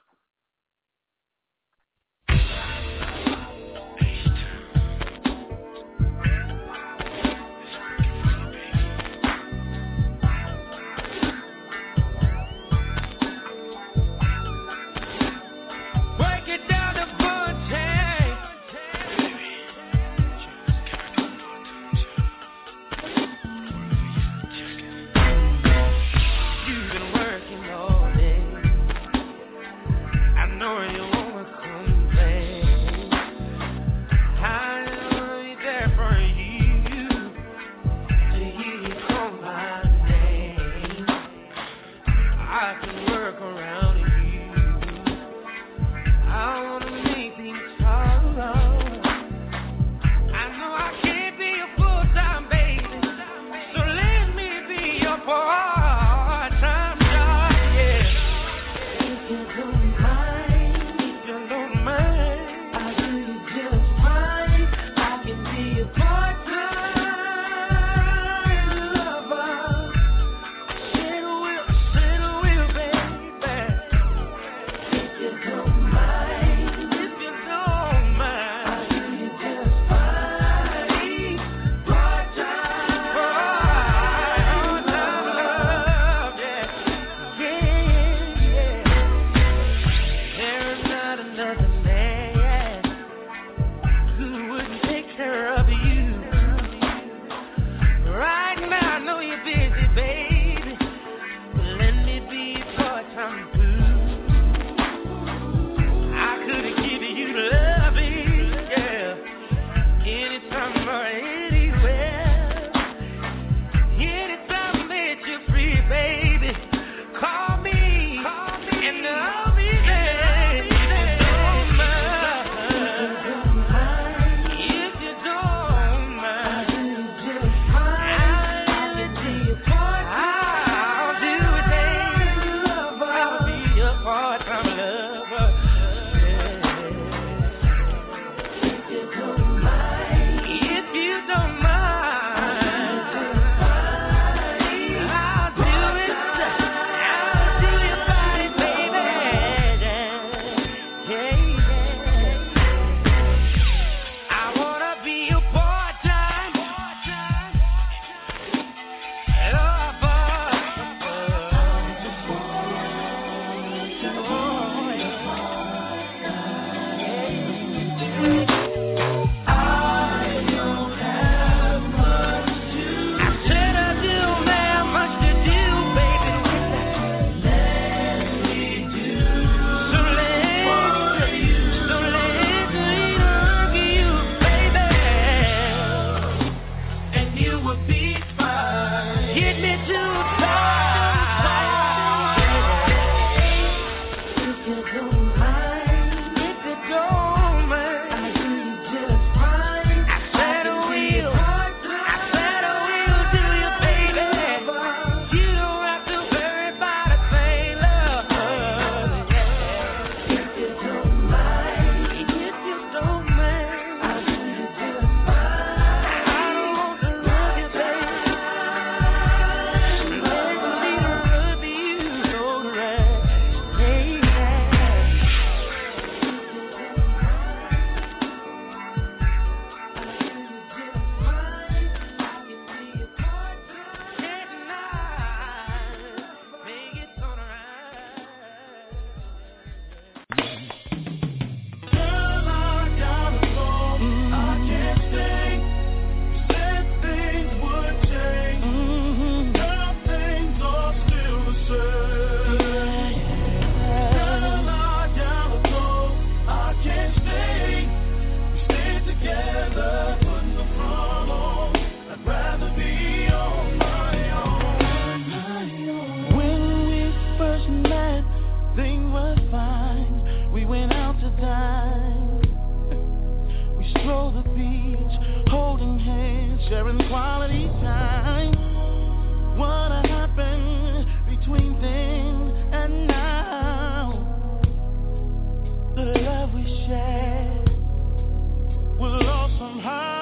the beach, holding hands, sharing quality time. What happened between then and now? The love we shared was lost somehow.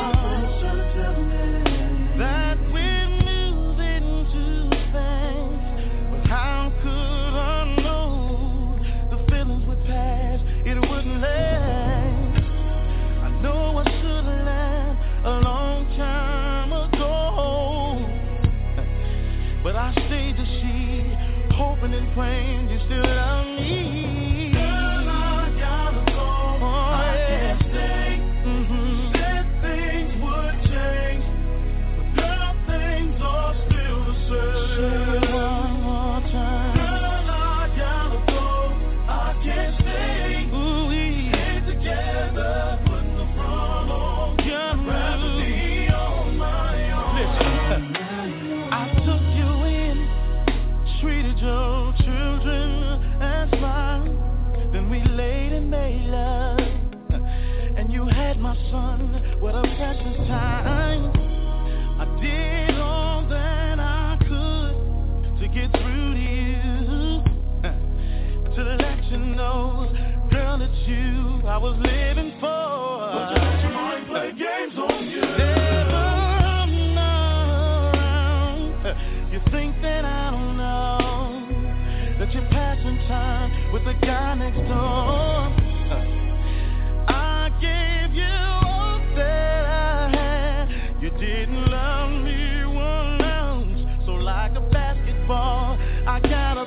That we're moving too fast, but how could I know the feelings would pass? It wouldn't last. I know I should have left a long time ago, but I stayed to see, hoping and praying you still love me. Girl, I gotta go. Oh, I can't stay. Said things would change, but girl, things are still the same. Say it one more time. Girl, I gotta go. I can't stay. Ooh, we ain't together, putting the front on. You're gravity on my own. Listen, I took you in, treated your children as mine. Then we laid and made love, and you had my son. What a precious time. I did all that I could to get through to you, to let you know, girl, it's you I was living for. But don't you mind play games on you? Never around. You think that I don't know that you're passing time with the guy next door. I gave you all that I had. You didn't love me one ounce. So like a basketball, I gotta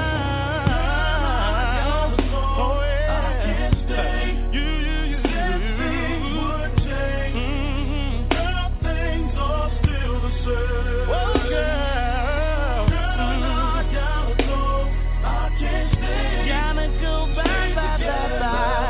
bounce. Oh yeah, I can't stay. You said things would change. Girl, things are still the same. Oh girl, I gotta go. I can't stay. Gotta go bye, bye, bye, bye.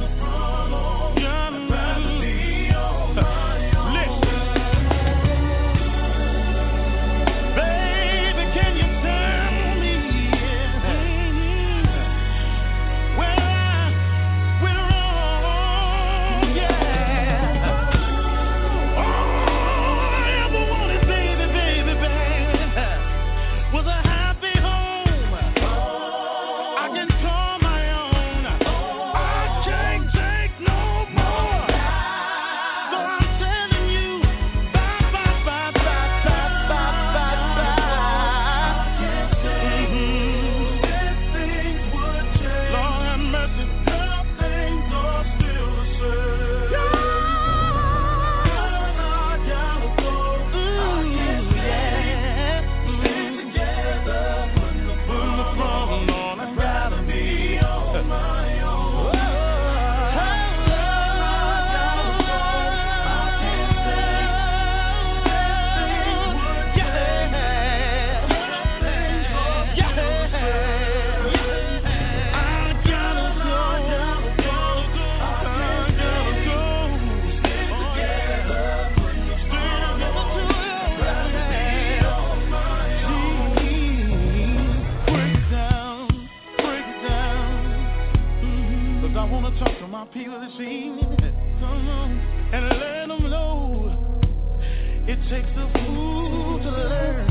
People this evening, come on, and let them know it takes a fool to learn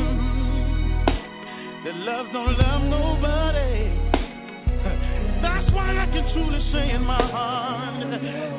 that love don't love nobody. That's why I can truly say in my heart,